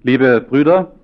Liebe Brüder,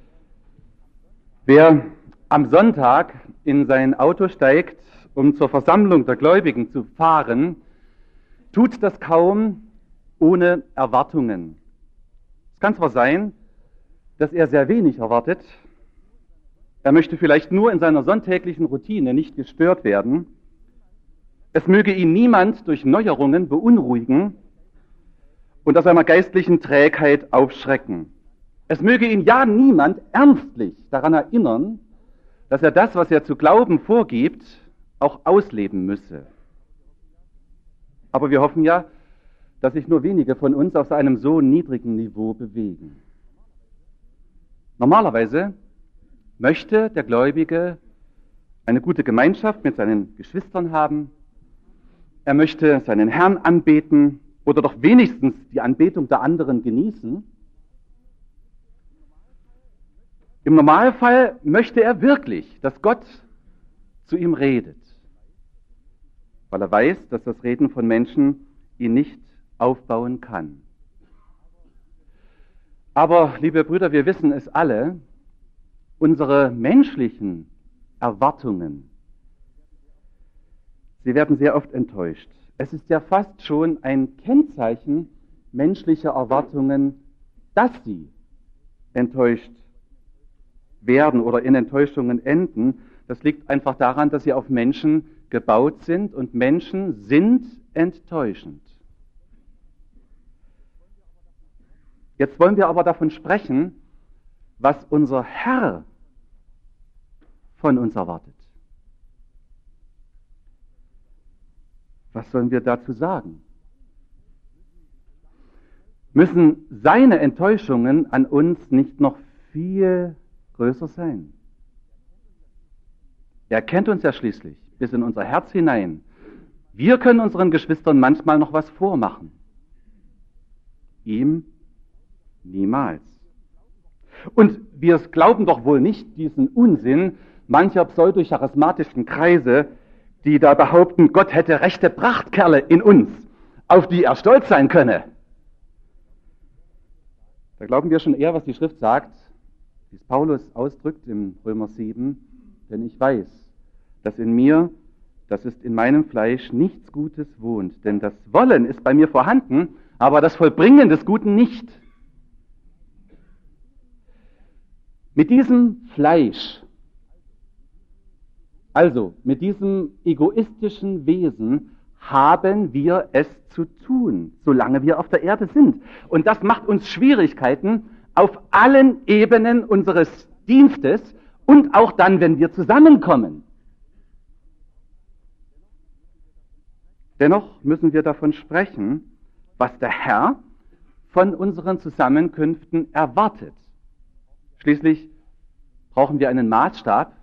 wer am Sonntag in sein Auto steigt, um zur Versammlung der Gläubigen zu fahren, tut das kaum ohne Erwartungen. Es kann zwar sein, dass er sehr wenig erwartet, er möchte vielleicht nur in seiner sonntäglichen Routine nicht gestört werden, es möge ihn niemand durch Neuerungen beunruhigen und aus seiner geistlichen Trägheit aufschrecken. Es möge ihn ja niemand ernstlich daran erinnern, dass er das, was er zu glauben vorgibt, auch ausleben müsse. Aber wir hoffen ja, dass sich nur wenige von uns auf einem so niedrigen Niveau bewegen. Normalerweise möchte der Gläubige eine gute Gemeinschaft mit seinen Geschwistern haben. Er möchte seinen Herrn anbeten oder doch wenigstens die Anbetung der anderen genießen. Im Normalfall möchte er wirklich, dass Gott zu ihm redet, weil er weiß, dass das Reden von Menschen ihn nicht aufbauen kann. Aber, liebe Brüder, wir wissen es alle, unsere menschlichen Erwartungen, sie werden sehr oft enttäuscht. Es ist ja fast schon ein Kennzeichen menschlicher Erwartungen, dass sie enttäuscht werden oder in Enttäuschungen enden. Das liegt einfach daran, dass sie auf Menschen gebaut sind und Menschen sind enttäuschend. Jetzt wollen wir aber davon sprechen, was unser Herr von uns erwartet. Was sollen wir dazu sagen? Müssen seine Enttäuschungen an uns nicht noch viel größer sein? Er kennt uns ja schließlich bis in unser Herz hinein. Wir können unseren Geschwistern manchmal noch was vormachen. Ihm niemals. Und wir glauben doch wohl nicht diesen Unsinn mancher pseudo-charismatischen Kreise, die da behaupten, Gott hätte rechte Prachtkerle in uns, auf die er stolz sein könne. Da glauben wir schon eher, was die Schrift sagt, wie es Paulus ausdrückt im Römer 7, denn ich weiß, dass in mir, das ist in meinem Fleisch, nichts Gutes wohnt, denn das Wollen ist bei mir vorhanden, aber das Vollbringen des Guten nicht. Mit diesem Fleisch, also mit diesem egoistischen Wesen, haben wir es zu tun, solange wir auf der Erde sind. Und das macht uns Schwierigkeiten auf allen Ebenen unseres Dienstes und auch dann, wenn wir zusammenkommen. Dennoch müssen wir davon sprechen, was der Herr von unseren Zusammenkünften erwartet. Schließlich brauchen wir einen Maßstab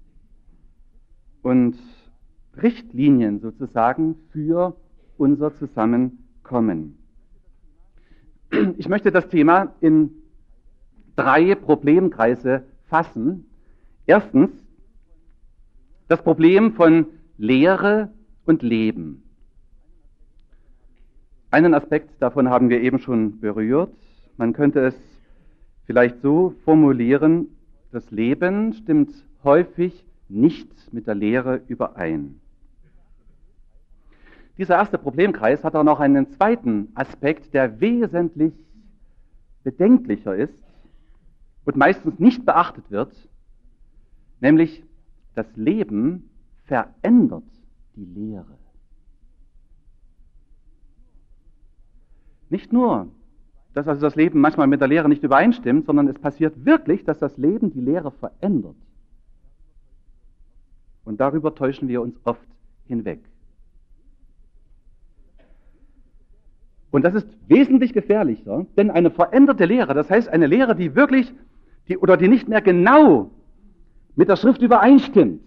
und Richtlinien sozusagen für unser Zusammenkommen. Ich möchte das Thema in 3 Problemkreise fassen. Erstens, das Problem von Lehre und Leben. Einen Aspekt davon haben wir eben schon berührt. Man könnte es vielleicht so formulieren, das Leben stimmt häufig nicht mit der Lehre überein. Dieser erste Problemkreis hat auch noch einen zweiten Aspekt, der wesentlich bedenklicher ist und meistens nicht beachtet wird, nämlich das Leben verändert die Lehre. Nicht nur, dass also das Leben manchmal mit der Lehre nicht übereinstimmt, sondern es passiert wirklich, dass das Leben die Lehre verändert. Und darüber täuschen wir uns oft hinweg. Und das ist wesentlich gefährlicher, denn eine veränderte Lehre, das heißt eine Lehre, die wirklich, die nicht mehr genau mit der Schrift übereinstimmt,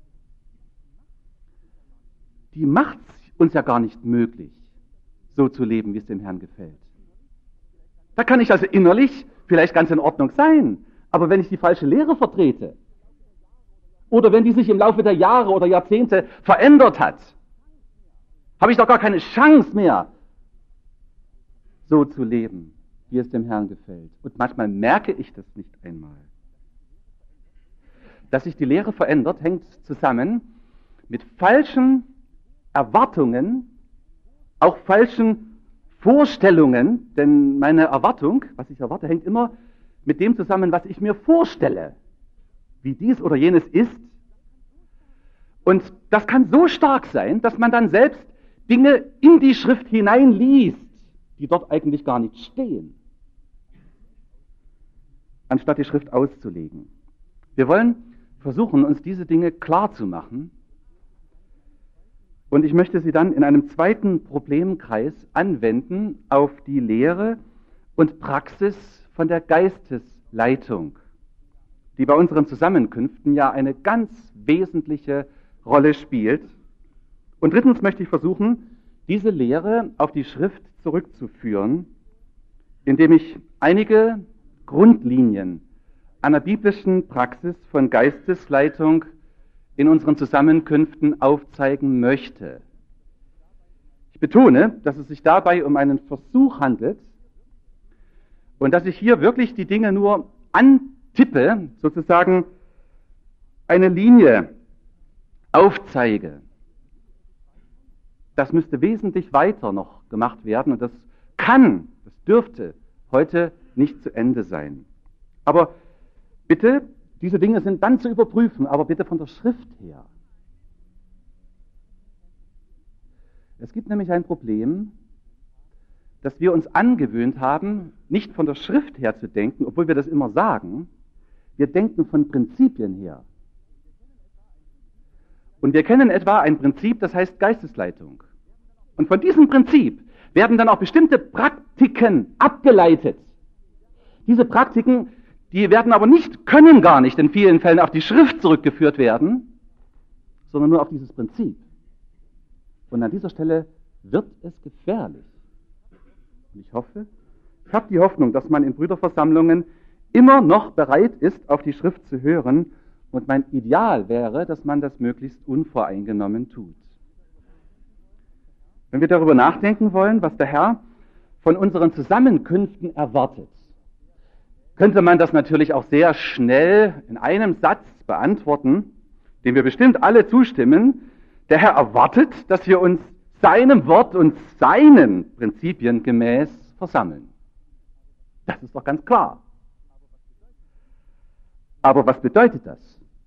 die macht es uns ja gar nicht möglich, so zu leben, wie es dem Herrn gefällt. Da kann ich also innerlich vielleicht ganz in Ordnung sein, aber wenn ich die falsche Lehre vertrete, oder wenn die sich im Laufe der Jahre oder Jahrzehnte verändert hat, habe ich doch gar keine Chance mehr, so zu leben, wie es dem Herrn gefällt. Und manchmal merke ich das nicht einmal. Dass sich die Lehre verändert, hängt zusammen mit falschen Erwartungen, auch falschen Vorstellungen, denn meine Erwartung, was ich erwarte, hängt immer mit dem zusammen, was ich mir vorstelle, wie dies oder jenes ist. Und das kann so stark sein, dass man dann selbst Dinge in die Schrift hineinliest, die dort eigentlich gar nicht stehen, anstatt die Schrift auszulegen. Wir wollen versuchen, uns diese Dinge klar zu machen. Und ich möchte sie dann in einem zweiten Problemkreis anwenden auf die Lehre und Praxis von der Geistesleitung, die bei unseren Zusammenkünften ja eine ganz wesentliche Rolle spielt. Und drittens möchte ich versuchen, diese Lehre auf die Schrift zurückzuführen, indem ich einige Grundlinien einer biblischen Praxis von Geistesleitung in unseren Zusammenkünften aufzeigen möchte. Ich betone, dass es sich dabei um einen Versuch handelt und dass ich hier wirklich die Dinge nur antippe, sozusagen eine Linie aufzeige. Das müsste wesentlich weiter noch gemacht werden und das dürfte heute nicht zu Ende sein. Aber bitte, diese Dinge sind dann zu überprüfen, aber bitte von der Schrift her. Es gibt nämlich ein Problem, dass wir uns angewöhnt haben, nicht von der Schrift her zu denken, obwohl wir das immer sagen. Wir denken von Prinzipien her. Und wir kennen etwa ein Prinzip, das heißt Geistesleitung. Und von diesem Prinzip werden dann auch bestimmte Praktiken abgeleitet. Diese Praktiken, die werden aber können gar nicht in vielen Fällen auf die Schrift zurückgeführt werden, sondern nur auf dieses Prinzip. Und an dieser Stelle wird es gefährlich. Und ich habe die Hoffnung, dass man in Brüderversammlungen immer noch bereit ist, auf die Schrift zu hören. Und mein Ideal wäre, dass man das möglichst unvoreingenommen tut. Wenn wir darüber nachdenken wollen, was der Herr von unseren Zusammenkünften erwartet, könnte man das natürlich auch sehr schnell in einem Satz beantworten, dem wir bestimmt alle zustimmen. Der Herr erwartet, dass wir uns seinem Wort und seinen Prinzipien gemäß versammeln. Das ist doch ganz klar. Aber was bedeutet das?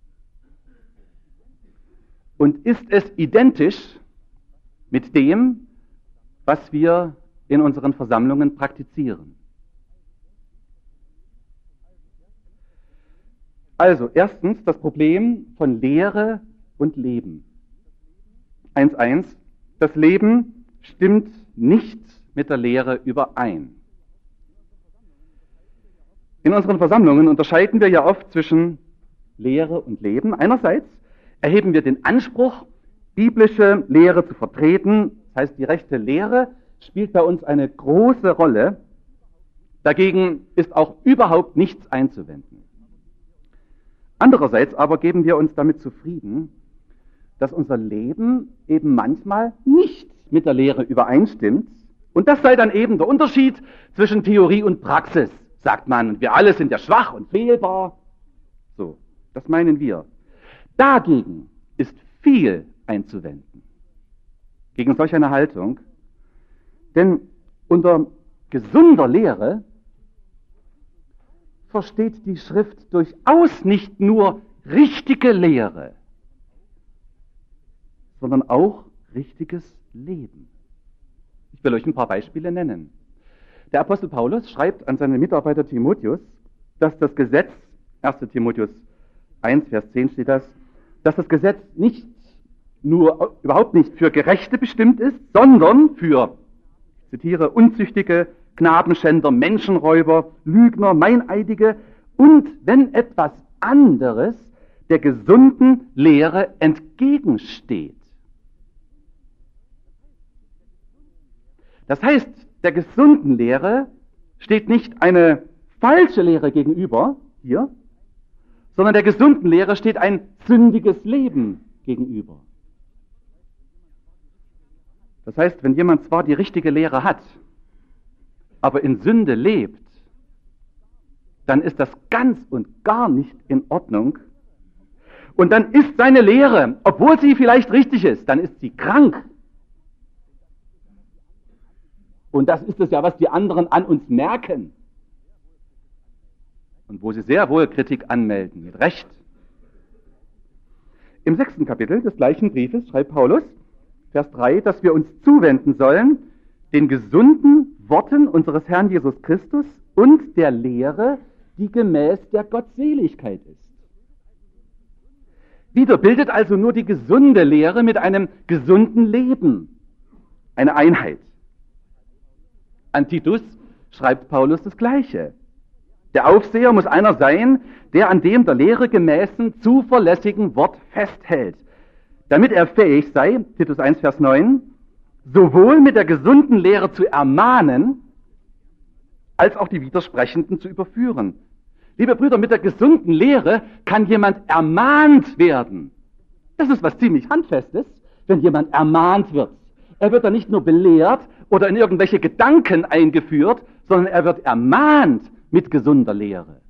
Und ist es identisch mit dem, was wir in unseren Versammlungen praktizieren? Also, erstens das Problem von Lehre und Leben. 1.1. Das Leben stimmt nicht mit der Lehre überein. In unseren Versammlungen unterscheiden wir ja oft zwischen Lehre und Leben. Einerseits erheben wir den Anspruch, biblische Lehre zu vertreten. Das heißt, die rechte Lehre spielt bei uns eine große Rolle. Dagegen ist auch überhaupt nichts einzuwenden. Andererseits aber geben wir uns damit zufrieden, dass unser Leben eben manchmal nicht mit der Lehre übereinstimmt. Und das sei dann eben der Unterschied zwischen Theorie und Praxis, sagt man. Wir alle sind ja schwach und fehlbar. So, das meinen wir. Dagegen ist viel einzuwenden. Gegen solch eine Haltung. Denn unter gesunder Lehre versteht die Schrift durchaus nicht nur richtige Lehre, sondern auch richtiges Leben. Ich will euch ein paar Beispiele nennen. Der Apostel Paulus schreibt an seinen Mitarbeiter Timotheus, dass das Gesetz, 1. Timotheus 1, Vers 10 steht das, dass das Gesetz überhaupt nicht für Gerechte bestimmt ist, sondern für, ich zitiere, Unzüchtige, Knabenschänder, Menschenräuber, Lügner, Meineidige und wenn etwas anderes der gesunden Lehre entgegensteht. Das heißt, der gesunden Lehre steht nicht eine falsche Lehre gegenüber, hier, sondern der gesunden Lehre steht ein sündiges Leben gegenüber. Das heißt, wenn jemand zwar die richtige Lehre hat, aber in Sünde lebt, dann ist das ganz und gar nicht in Ordnung. Und dann ist seine Lehre, obwohl sie vielleicht richtig ist, dann ist sie krank. Und das ist es ja, was die anderen an uns merken. Und wo sie sehr wohl Kritik anmelden, mit Recht. Im 6. Kapitel des gleichen Briefes schreibt Paulus, Vers 3, dass wir uns zuwenden sollen den gesunden Worten unseres Herrn Jesus Christus und der Lehre, die gemäß der Gottseligkeit ist. Wieder bildet also nur die gesunde Lehre mit einem gesunden Leben eine Einheit. An Titus schreibt Paulus das Gleiche. Der Aufseher muss einer sein, der an dem der Lehre gemäßen, zuverlässigen Wort festhält, damit er fähig sei, Titus 1, Vers 9, sowohl mit der gesunden Lehre zu ermahnen, als auch die Widersprechenden zu überführen. Liebe Brüder, mit der gesunden Lehre kann jemand ermahnt werden. Das ist was ziemlich Handfestes, wenn jemand ermahnt wird. Er wird dann nicht nur belehrt oder in irgendwelche Gedanken eingeführt, sondern er wird ermahnt mit gesunder Lehre.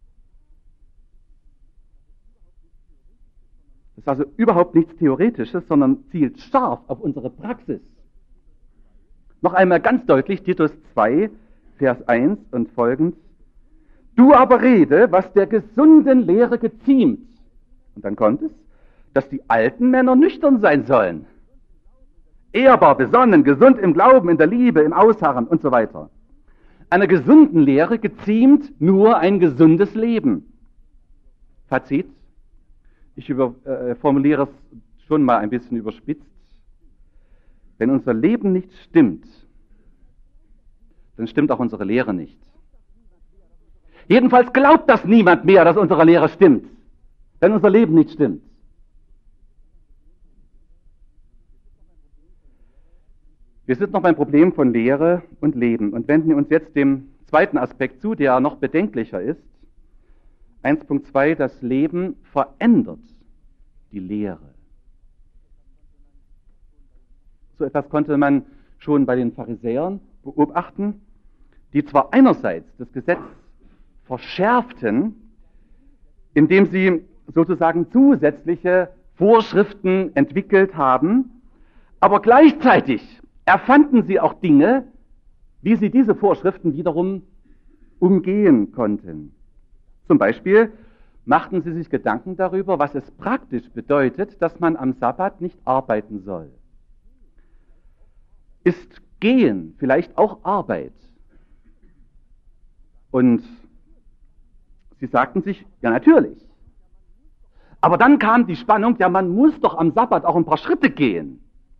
Das ist also überhaupt nichts Theoretisches, sondern zielt scharf auf unsere Praxis. Noch einmal ganz deutlich, Titus 2, Vers 1 und folgend. Du aber rede, was der gesunden Lehre geziemt. Und dann kommt es, dass die alten Männer nüchtern sein sollen. Ehrbar, besonnen, gesund im Glauben, in der Liebe, im Ausharren und so weiter. Einer gesunden Lehre geziemt nur ein gesundes Leben. Fazit. Ich formuliere es schon mal ein bisschen überspitzt. Wenn unser Leben nicht stimmt, dann stimmt auch unsere Lehre nicht. Jedenfalls glaubt das niemand mehr, dass unsere Lehre stimmt, wenn unser Leben nicht stimmt. Wir sind noch beim Problem von Lehre und Leben und wenden uns jetzt dem zweiten Aspekt zu, der noch bedenklicher ist. 1.2, das Leben verändert die Lehre. So etwas konnte man schon bei den Pharisäern beobachten, die zwar einerseits das Gesetz verschärften, indem sie sozusagen zusätzliche Vorschriften entwickelt haben, aber gleichzeitig erfanden sie auch Dinge, wie sie diese Vorschriften wiederum umgehen konnten. Zum Beispiel machten sie sich Gedanken darüber, was es praktisch bedeutet, dass man am Sabbat nicht arbeiten soll. Ist Gehen vielleicht auch Arbeit? Und sie sagten sich, ja natürlich. Aber dann kam die Spannung, ja man muss doch am Sabbat auch ein paar Schritte gehen.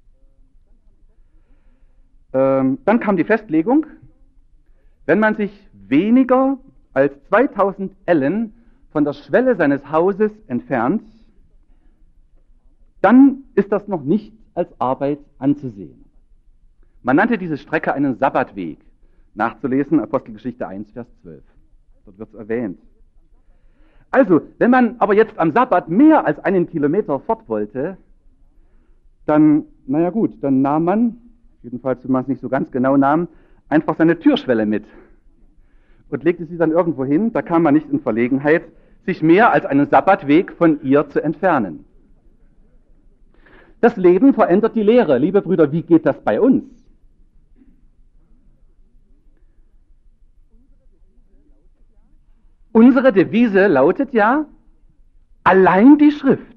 Dann kam die Festlegung, wenn man sich weniger als 2000 Ellen von der Schwelle seines Hauses entfernt, dann ist das noch nicht als Arbeit anzusehen. Man nannte diese Strecke einen Sabbatweg, nachzulesen, Apostelgeschichte 1, Vers 12. Dort wird es erwähnt. Also, wenn man aber jetzt am Sabbat mehr als 1 Kilometer fort wollte, dann, naja gut, dann nahm man, jedenfalls wenn man es nicht so ganz genau nahm, einfach seine Türschwelle mit und legte sie dann irgendwo hin, da kam man nicht in Verlegenheit, sich mehr als einen Sabbatweg von ihr zu entfernen. Das Leben verändert die Lehre. Liebe Brüder, wie geht das bei uns? Unsere Devise lautet ja, allein die Schrift.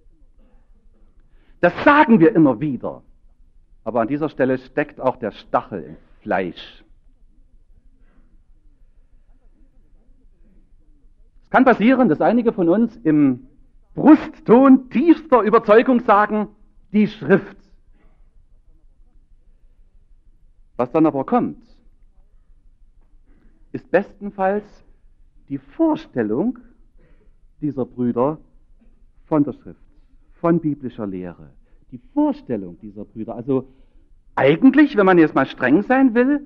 Das sagen wir immer wieder. Aber an dieser Stelle steckt auch der Stachel im Fleisch. Es kann passieren, dass einige von uns im Brustton tiefster Überzeugung sagen, die Schrift. Was dann aber kommt, ist bestenfalls die Vorstellung dieser Brüder von der Schrift, von biblischer Lehre. Die Vorstellung dieser Brüder. Also eigentlich, wenn man jetzt mal streng sein will,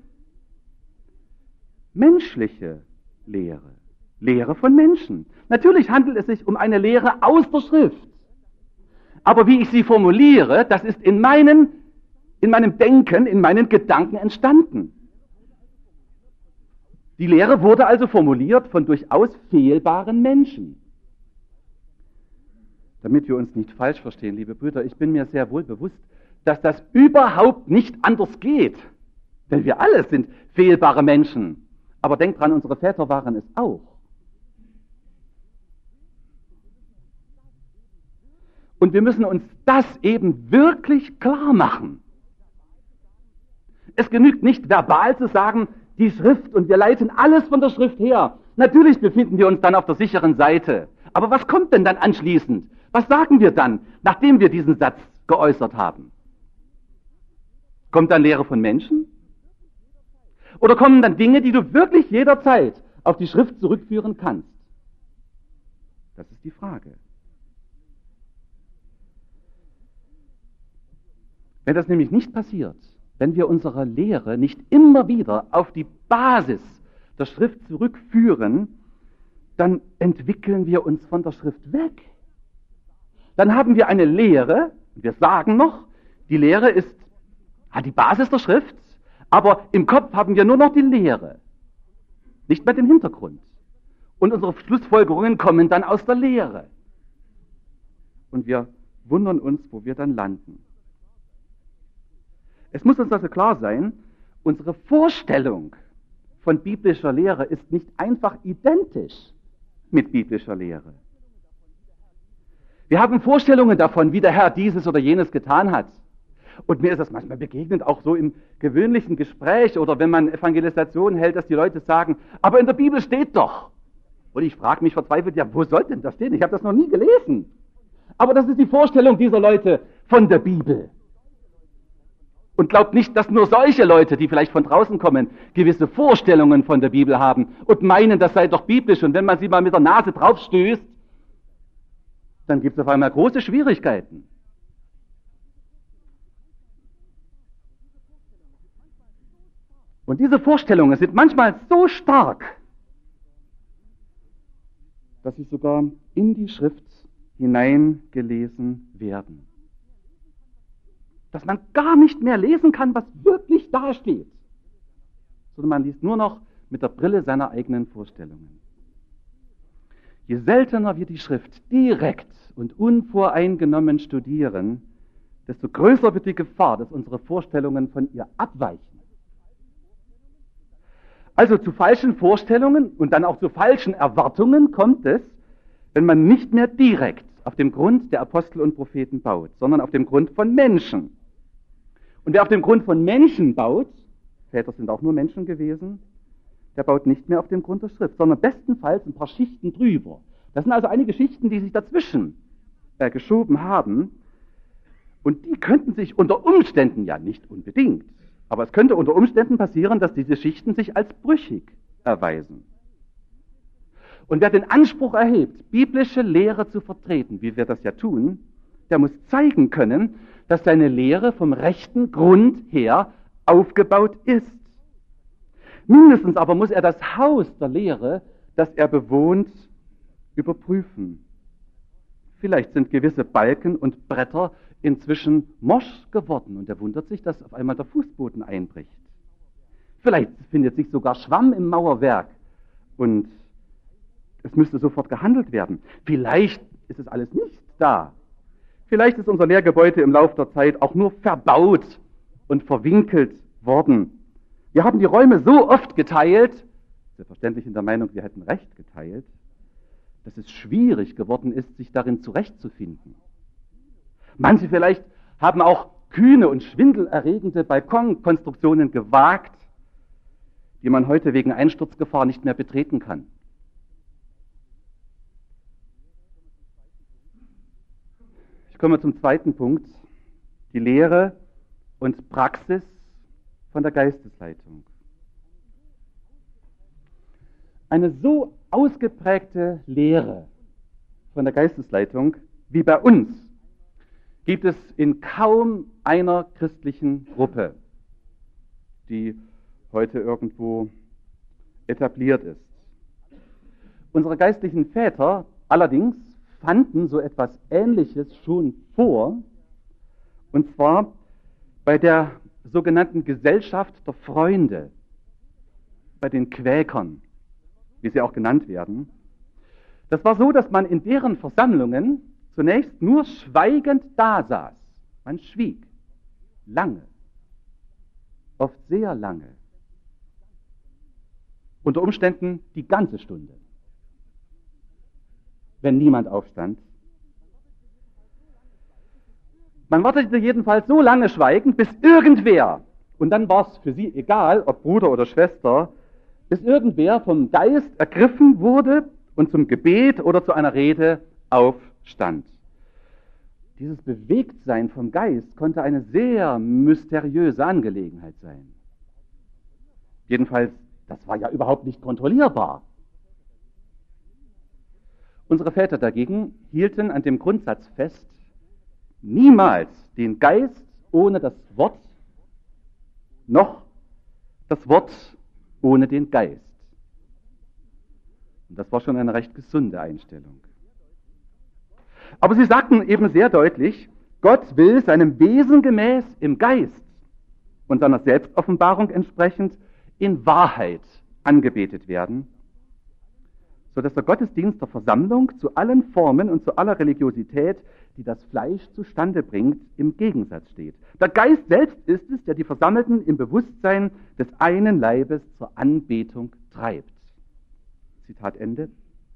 menschliche Lehre. Lehre von Menschen. Natürlich handelt es sich um eine Lehre aus der Schrift. Aber wie ich sie formuliere, das ist in meinem Denken, in meinen Gedanken entstanden. Die Lehre wurde also formuliert von durchaus fehlbaren Menschen. Damit wir uns nicht falsch verstehen, liebe Brüder, ich bin mir sehr wohl bewusst, dass das überhaupt nicht anders geht. Denn wir alle sind fehlbare Menschen. Aber denkt dran, unsere Väter waren es auch. Und wir müssen uns das eben wirklich klar machen. Es genügt nicht, verbal zu sagen, die Schrift, und wir leiten alles von der Schrift her. Natürlich befinden wir uns dann auf der sicheren Seite. Aber was kommt denn dann anschließend? Was sagen wir dann, nachdem wir diesen Satz geäußert haben? Kommt dann Lehre von Menschen? Oder kommen dann Dinge, die du wirklich jederzeit auf die Schrift zurückführen kannst? Das ist die Frage. Wenn das nämlich nicht passiert, wenn wir unsere Lehre nicht immer wieder auf die Basis der Schrift zurückführen, dann entwickeln wir uns von der Schrift weg. Dann haben wir eine Lehre, wir sagen noch, die Lehre hat die Basis der Schrift, aber im Kopf haben wir nur noch die Lehre, nicht mehr den Hintergrund. Und unsere Schlussfolgerungen kommen dann aus der Lehre. Und wir wundern uns, wo wir dann landen. Es muss uns also klar sein, unsere Vorstellung von biblischer Lehre ist nicht einfach identisch mit biblischer Lehre. Wir haben Vorstellungen davon, wie der Herr dieses oder jenes getan hat. Und mir ist das manchmal begegnet, auch so im gewöhnlichen Gespräch oder wenn man Evangelisation hält, dass die Leute sagen, aber in der Bibel steht doch. Und ich frage mich verzweifelt, ja, wo soll denn das stehen? Ich habe das noch nie gelesen. Aber das ist die Vorstellung dieser Leute von der Bibel. Und glaubt nicht, dass nur solche Leute, die vielleicht von draußen kommen, gewisse Vorstellungen von der Bibel haben und meinen, das sei doch biblisch. Und wenn man sie mal mit der Nase drauf stößt, dann gibt es auf einmal große Schwierigkeiten. Und diese Vorstellungen sind manchmal so stark, dass sie sogar in die Schrift hineingelesen werden. Dass man gar nicht mehr lesen kann, was wirklich da steht, sondern man liest nur noch mit der Brille seiner eigenen Vorstellungen. Je seltener wir die Schrift direkt und unvoreingenommen studieren, desto größer wird die Gefahr, dass unsere Vorstellungen von ihr abweichen. Also zu falschen Vorstellungen und dann auch zu falschen Erwartungen kommt es, wenn man nicht mehr direkt auf dem Grund der Apostel und Propheten baut, sondern auf dem Grund von Menschen. Und wer auf dem Grund von Menschen baut, Väter sind auch nur Menschen gewesen, der baut nicht mehr auf dem Grund der Schrift, sondern bestenfalls ein paar Schichten drüber. Das sind also einige Schichten, die sich dazwischen geschoben haben. Und die könnten sich unter Umständen, ja nicht unbedingt, aber es könnte unter Umständen passieren, dass diese Schichten sich als brüchig erweisen. Und wer den Anspruch erhebt, biblische Lehre zu vertreten, wie wir das ja tun, der muss zeigen können, dass seine Lehre vom rechten Grund her aufgebaut ist. Mindestens aber muss er das Haus der Lehre, das er bewohnt, überprüfen. Vielleicht sind gewisse Balken und Bretter inzwischen morsch geworden und er wundert sich, dass auf einmal der Fußboden einbricht. Vielleicht findet sich sogar Schwamm im Mauerwerk und es müsste sofort gehandelt werden. Vielleicht ist es alles nicht da. Vielleicht ist unser Lehrgebäude im Laufe der Zeit auch nur verbaut und verwinkelt worden. Wir haben die Räume so oft geteilt, selbstverständlich in der Meinung, wir hätten recht geteilt, dass es schwierig geworden ist, sich darin zurechtzufinden. Manche vielleicht haben auch kühne und schwindelerregende Balkonkonstruktionen gewagt, die man heute wegen Einsturzgefahr nicht mehr betreten kann. Ich komme zum zweiten Punkt, die Lehre und Praxis von der Geistesleitung. Eine so ausgeprägte Lehre von der Geistesleitung wie bei uns gibt es in kaum einer christlichen Gruppe, die heute irgendwo etabliert ist. Unsere geistlichen Väter allerdings fanden so etwas Ähnliches schon vor, und zwar bei der sogenannten Gesellschaft der Freunde. bei den Quäkern, wie sie auch genannt werden. Das war so, dass man in deren Versammlungen zunächst nur schweigend da saß. Man schwieg. Lange. Oft sehr lange. Unter Umständen die ganze Stunde. Wenn niemand aufstand. Man wartete jedenfalls so lange schweigend, bis irgendwer, und dann war es für sie egal, ob Bruder oder Schwester, bis irgendwer vom Geist ergriffen wurde und zum Gebet oder zu einer Rede aufstand. Dieses Bewegtsein vom Geist konnte eine sehr mysteriöse Angelegenheit sein. Jedenfalls, das war ja überhaupt nicht kontrollierbar. Unsere Väter dagegen hielten an dem Grundsatz fest, niemals den Geist ohne das Wort, noch das Wort ohne den Geist. Und das war schon eine recht gesunde Einstellung. Aber sie sagten eben sehr deutlich, Gott will seinem Wesen gemäß im Geist und seiner Selbstoffenbarung entsprechend in Wahrheit angebetet werden, sodass der Gottesdienst der Versammlung zu allen Formen und zu aller Religiosität, die das Fleisch zustande bringt, im Gegensatz steht. Der Geist selbst ist es, der die Versammelten im Bewusstsein des einen Leibes zur Anbetung treibt. Zitat Ende.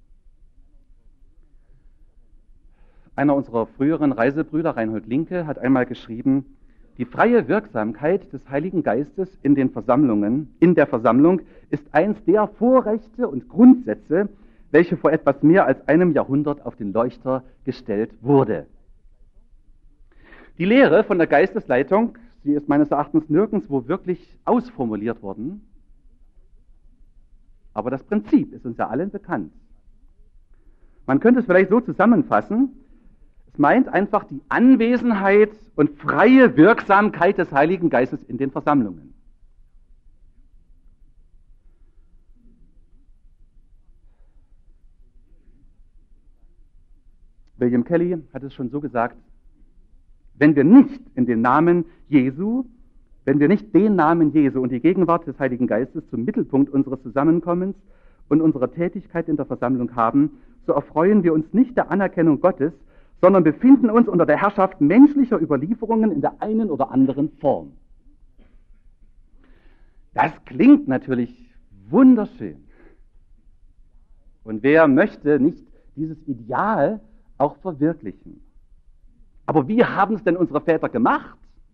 Einer unserer früheren Reisebrüder, Reinhold Linke, hat einmal geschrieben, die freie Wirksamkeit des Heiligen Geistes in der Versammlung ist eins der Vorrechte und Grundsätze, welche vor etwas mehr als einem Jahrhundert auf den Leuchter gestellt wurde. Die Lehre von der Geistesleitung, sie ist meines Erachtens nirgendwo wirklich ausformuliert worden, aber das Prinzip ist uns ja allen bekannt. Man könnte es vielleicht so zusammenfassen, es meint einfach die Anwesenheit und freie Wirksamkeit des Heiligen Geistes in den Versammlungen. William Kelly hat es schon so gesagt, wenn wir nicht den Namen Jesu und die Gegenwart des Heiligen Geistes zum Mittelpunkt unseres Zusammenkommens und unserer Tätigkeit in der Versammlung haben, so erfreuen wir uns nicht der Anerkennung Gottes, sondern befinden uns unter der Herrschaft menschlicher Überlieferungen in der einen oder anderen Form. Das klingt natürlich wunderschön. Und wer möchte nicht dieses Ideal auch verwirklichen? Aber wie haben es denn unsere Väter gemacht?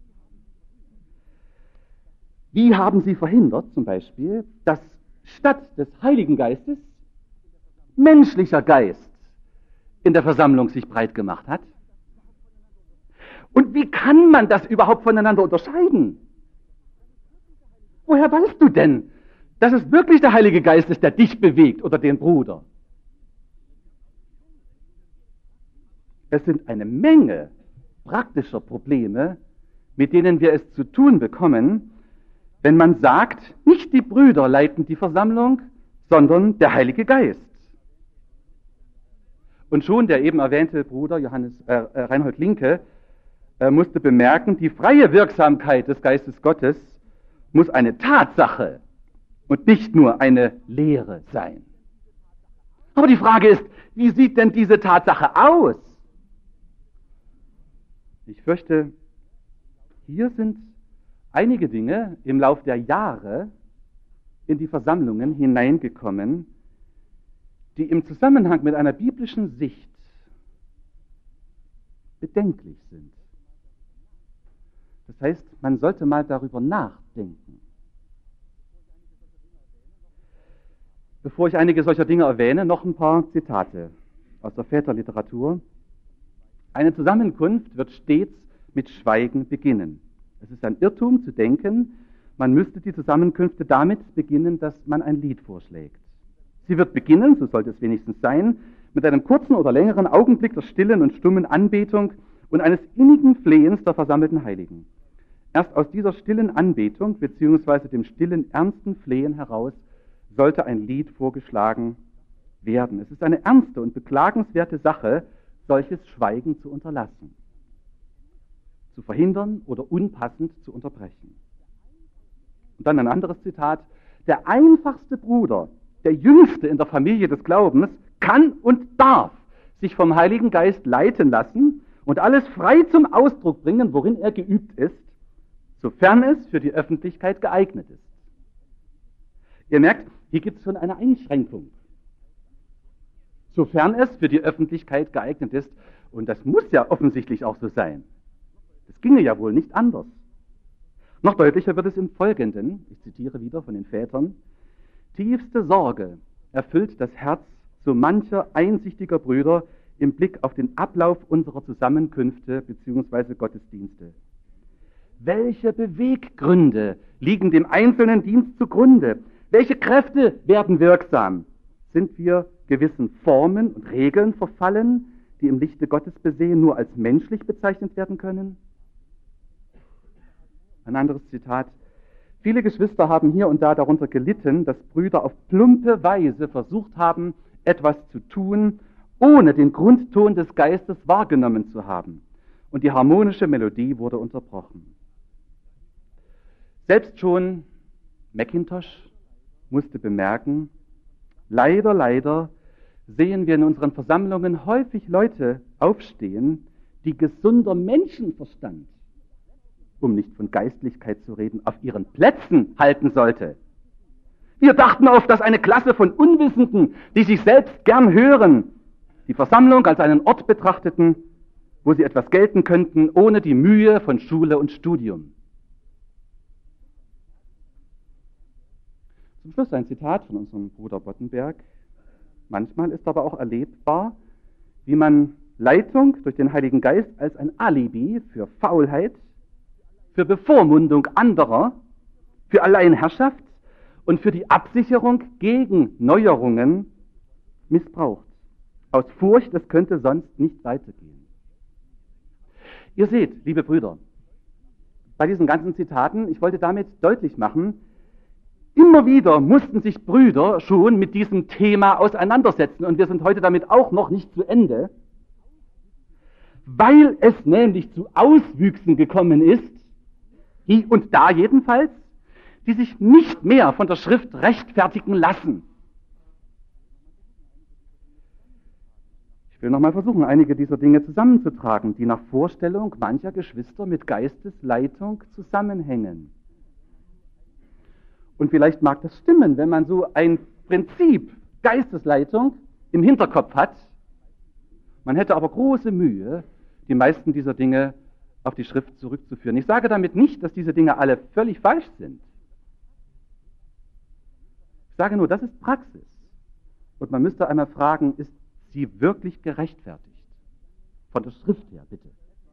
Wie haben sie verhindert, zum Beispiel, dass statt des Heiligen Geistes menschlicher Geist in der Versammlung sich breit gemacht hat? Und wie kann man das überhaupt voneinander unterscheiden? Woher weißt du denn, dass es wirklich der Heilige Geist ist, der dich bewegt oder den Bruder? Es sind eine Menge praktischer Probleme, mit denen wir es zu tun bekommen, wenn man sagt, nicht die Brüder leiten die Versammlung, sondern der Heilige Geist. Und schon der eben erwähnte Bruder Reinhold Linke musste bemerken, die freie Wirksamkeit des Geistes Gottes muss eine Tatsache und nicht nur eine Lehre sein. Aber die Frage ist, wie sieht denn diese Tatsache aus? Ich fürchte, hier sind einige Dinge im Lauf der Jahre in die Versammlungen hineingekommen, die im Zusammenhang mit einer biblischen Sicht bedenklich sind. Das heißt, man sollte mal darüber nachdenken. Bevor ich einige solcher Dinge erwähne, noch ein paar Zitate aus der Väterliteratur. Eine Zusammenkunft wird stets mit Schweigen beginnen. Es ist ein Irrtum zu denken, man müsste die Zusammenkünfte damit beginnen, dass man ein Lied vorschlägt. Sie wird beginnen, so sollte es wenigstens sein, mit einem kurzen oder längeren Augenblick der stillen und stummen Anbetung und eines innigen Flehens der versammelten Heiligen. Erst aus dieser stillen Anbetung bzw. dem stillen, ernsten Flehen heraus sollte ein Lied vorgeschlagen werden. Es ist eine ernste und beklagenswerte Sache, solches Schweigen zu unterlassen, zu verhindern oder unpassend zu unterbrechen. Und dann ein anderes Zitat: Der einfachste Bruder, der Jüngste in der Familie des Glaubens, kann und darf sich vom Heiligen Geist leiten lassen und alles frei zum Ausdruck bringen, worin er geübt ist, sofern es für die Öffentlichkeit geeignet ist. Ihr merkt, hier gibt es schon eine Einschränkung. Sofern es für die Öffentlichkeit geeignet ist, und das muss ja offensichtlich auch so sein. Das ginge ja wohl nicht anders. Noch deutlicher wird es im Folgenden, ich zitiere wieder von den Vätern: Tiefste Sorge erfüllt das Herz so mancher einsichtiger Brüder im Blick auf den Ablauf unserer Zusammenkünfte bzw. Gottesdienste. Welche Beweggründe liegen dem einzelnen Dienst zugrunde? Welche Kräfte werden wirksam? Sind wir gewissen Formen und Regeln verfallen, die im Lichte Gottes besehen nur als menschlich bezeichnet werden können? Ein anderes Zitat: Viele Geschwister haben hier und da darunter gelitten, dass Brüder auf plumpe Weise versucht haben, etwas zu tun, ohne den Grundton des Geistes wahrgenommen zu haben. Und die harmonische Melodie wurde unterbrochen. Selbst schon Mackintosh musste bemerken, leider sehen wir in unseren Versammlungen häufig Leute aufstehen, die gesunder Menschenverstand, um nicht von Geistlichkeit zu reden, auf ihren Plätzen halten sollte. Wir dachten oft, dass eine Klasse von Unwissenden, die sich selbst gern hören, die Versammlung als einen Ort betrachteten, wo sie etwas gelten könnten, ohne die Mühe von Schule und Studium. Zum Schluss ein Zitat von unserem Bruder Boddenberg. Manchmal ist aber auch erlebbar, wie man Leitung durch den Heiligen Geist als ein Alibi für Faulheit, für Bevormundung anderer, für Alleinherrschaft und für die Absicherung gegen Neuerungen missbraucht. Aus Furcht, es könnte sonst nicht weitergehen. Ihr seht, liebe Brüder, bei diesen ganzen Zitaten, ich wollte damit deutlich machen, immer wieder mussten sich Brüder schon mit diesem Thema auseinandersetzen, und wir sind heute damit auch noch nicht zu Ende, weil es nämlich zu Auswüchsen gekommen ist, hier und da jedenfalls, die sich nicht mehr von der Schrift rechtfertigen lassen. Ich will nochmal versuchen, einige dieser Dinge zusammenzutragen, die nach Vorstellung mancher Geschwister mit Geistesleitung zusammenhängen. Und vielleicht mag das stimmen, wenn man so ein Prinzip Geistesleitung im Hinterkopf hat. Man hätte aber große Mühe, die meisten dieser Dinge auf die Schrift zurückzuführen. Ich sage damit nicht, dass diese Dinge alle völlig falsch sind. Ich sage nur, das ist Praxis. Und man müsste einmal fragen, ist sie wirklich gerechtfertigt? Von der Schrift her, bitte.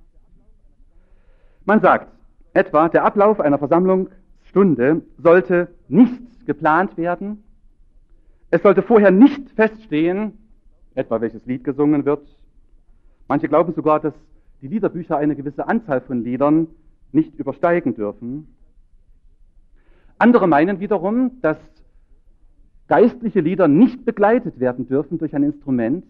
Man sagt, etwa der Ablauf einer Versammlungsstunde sollte nicht geplant werden. Es sollte vorher nicht feststehen, etwa welches Lied gesungen wird. Manche glauben sogar, dass die Liederbücher eine gewisse Anzahl von Liedern nicht übersteigen dürfen. Andere meinen wiederum, dass geistliche Lieder nicht begleitet werden dürfen durch ein Instrument.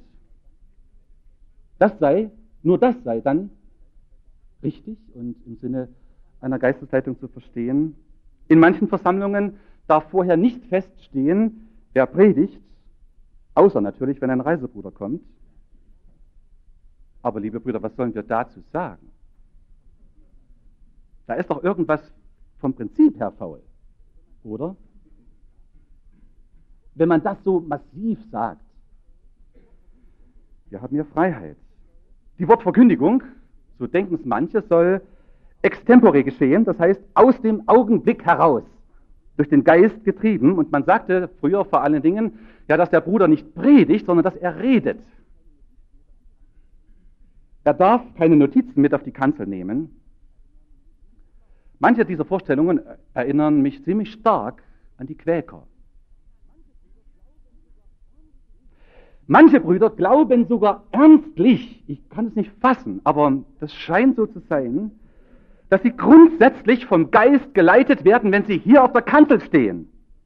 Nur das sei dann richtig und im Sinne einer Geistesleitung zu verstehen. In manchen Versammlungen darf vorher nicht feststehen, wer predigt, außer natürlich, wenn ein Reisebruder kommt. Aber liebe Brüder, was sollen wir dazu sagen? Da ist doch irgendwas vom Prinzip her faul, oder? Wenn man das so massiv sagt. Wir haben hier Freiheit. Die Wortverkündigung, so denken es manche, soll extempore geschehen, das heißt aus dem Augenblick heraus, durch den Geist getrieben. Und man sagte früher vor allen Dingen, ja, dass der Bruder nicht predigt, sondern dass er redet. Er darf keine Notizen mit auf die Kanzel nehmen. Manche dieser Vorstellungen erinnern mich ziemlich stark an die Quäker. Manche Brüder glauben sogar ernstlich, ich kann es nicht fassen, aber das scheint so zu sein, dass sie grundsätzlich vom Geist geleitet werden, wenn sie hier auf der Kanzel stehen.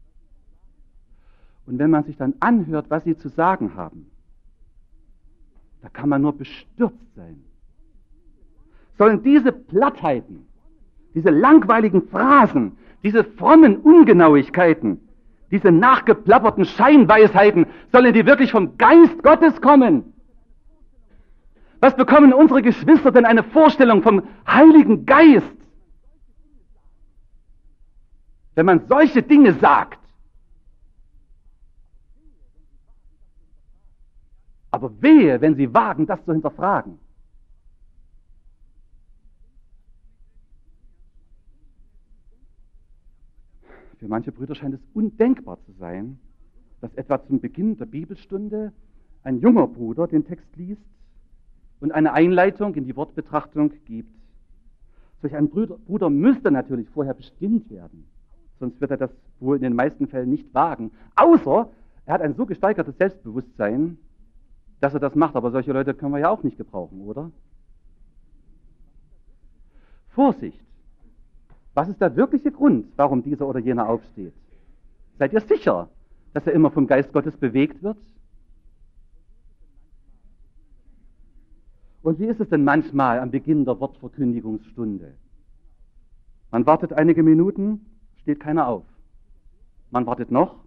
Und wenn man sich dann anhört, was sie zu sagen haben, da kann man nur bestürzt sein. Sollen diese Plattheiten, diese langweiligen Phrasen, diese frommen Ungenauigkeiten Diese nachgeplapperten Scheinweisheiten, sollen die wirklich vom Geist Gottes kommen? Was bekommen unsere Geschwister denn eine Vorstellung vom Heiligen Geist, wenn man solche Dinge sagt? Aber wehe, wenn sie wagen, das zu hinterfragen. Für manche Brüder scheint es undenkbar zu sein, dass etwa zum Beginn der Bibelstunde ein junger Bruder den Text liest und eine Einleitung in die Wortbetrachtung gibt. Solch ein Bruder müsste natürlich vorher bestimmt werden, sonst wird er das wohl in den meisten Fällen nicht wagen. Außer er hat ein so gesteigertes Selbstbewusstsein, dass er das macht. Aber solche Leute können wir ja auch nicht gebrauchen, oder? Vorsicht! Was ist der wirkliche Grund, warum dieser oder jener aufsteht? Seid ihr sicher, dass er immer vom Geist Gottes bewegt wird? Und wie ist es denn manchmal am Beginn der Wortverkündigungsstunde? Man wartet einige Minuten, steht keiner auf. Man wartet noch.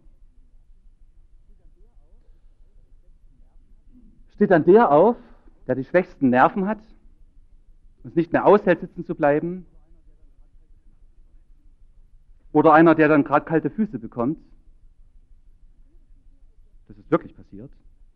Steht dann der auf, der die schwächsten Nerven hat und es nicht mehr aushält, sitzen zu bleiben? Oder einer, der dann gerade kalte Füße bekommt? Das ist wirklich passiert.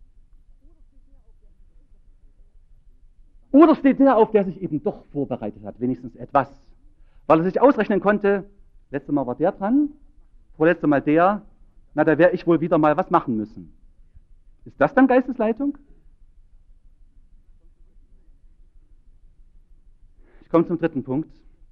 Oder steht der auf, der sich eben doch vorbereitet hat, wenigstens etwas, weil er sich ausrechnen konnte, letztes Mal war der dran, vorletztes Mal der, na, da werde ich wohl wieder mal was machen müssen. Ist das dann Geistesleitung? Ich komme zum dritten Punkt.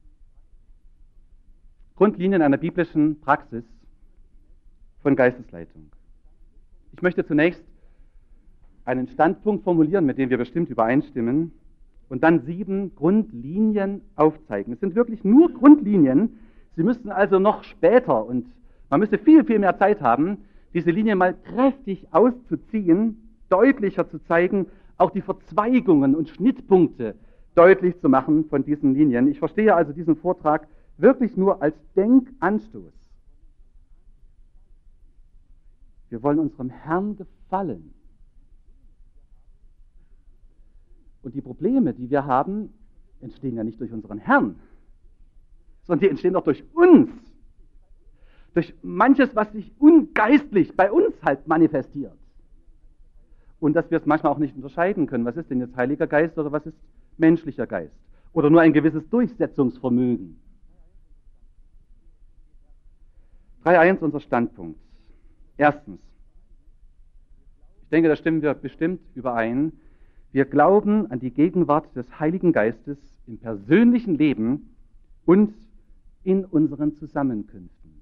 Grundlinien einer biblischen Praxis von Geistesleitung. Ich möchte zunächst einen Standpunkt formulieren, mit dem wir bestimmt übereinstimmen, und dann 7 Grundlinien aufzeigen. Es sind wirklich nur Grundlinien. Sie müssten also noch später, und man müsste viel, viel mehr Zeit haben, diese Linien mal kräftig auszuziehen, deutlicher zu zeigen, auch die Verzweigungen und Schnittpunkte deutlich zu machen von diesen Linien. Ich verstehe also diesen Vortrag wirklich nur als Denkanstoß. Wir wollen unserem Herrn gefallen. Und die Probleme, die wir haben, entstehen ja nicht durch unseren Herrn, sondern die entstehen doch durch uns. Durch manches, was sich ungeistlich bei uns halt manifestiert. Und dass wir es manchmal auch nicht unterscheiden können. Was ist denn jetzt Heiliger Geist oder was ist menschlicher Geist? Oder nur ein gewisses Durchsetzungsvermögen. 3.1 unser Standpunkt. Erstens, ich denke, da stimmen wir bestimmt überein, wir glauben an die Gegenwart des Heiligen Geistes im persönlichen Leben und in unseren Zusammenkünften.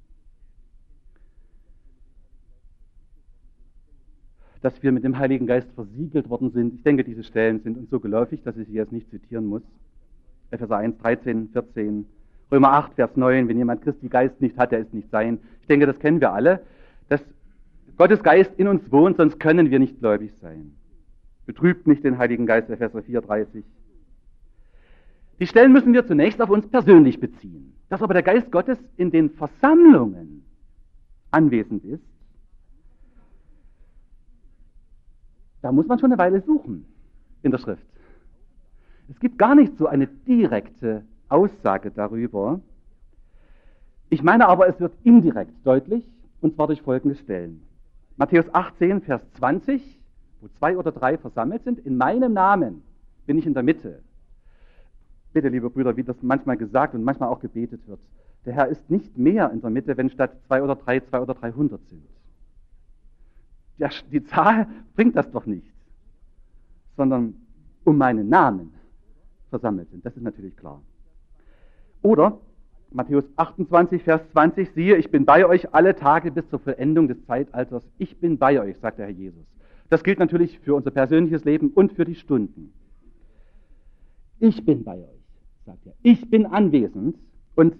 Dass wir mit dem Heiligen Geist versiegelt worden sind, ich denke, diese Stellen sind uns so geläufig, dass ich sie jetzt nicht zitieren muss. Epheser 1, 13, 14, Römer 8, Vers 9, wenn jemand Christi Geist nicht hat, der ist nicht sein. Ich denke, das kennen wir alle, dass Gottes Geist in uns wohnt, sonst können wir nicht gläubig sein. Betrübt nicht den Heiligen Geist, Epheser 4, 30. Die Stellen müssen wir zunächst auf uns persönlich beziehen. Dass aber der Geist Gottes in den Versammlungen anwesend ist, da muss man schon eine Weile suchen in der Schrift. Es gibt gar nicht so eine direkte Aussage darüber. Ich meine aber, es wird indirekt deutlich, und zwar durch folgende Stellen. Matthäus 18, Vers 20, wo 2 oder 3 versammelt sind, in meinem Namen bin ich in der Mitte. Bitte, liebe Brüder, wie das manchmal gesagt und manchmal auch gebetet wird, der Herr ist nicht mehr in der Mitte, wenn statt 2 oder 3 2 oder 300 sind. Ja, die Zahl bringt das doch nicht, sondern um meinen Namen versammelt sind. Das ist natürlich klar. Oder Matthäus 28, Vers 20, siehe, ich bin bei euch alle Tage bis zur Vollendung des Zeitalters. Ich bin bei euch, sagt der Herr Jesus. Das gilt natürlich für unser persönliches Leben und für die Stunden. Ich bin bei euch, sagt er. Ich bin anwesend und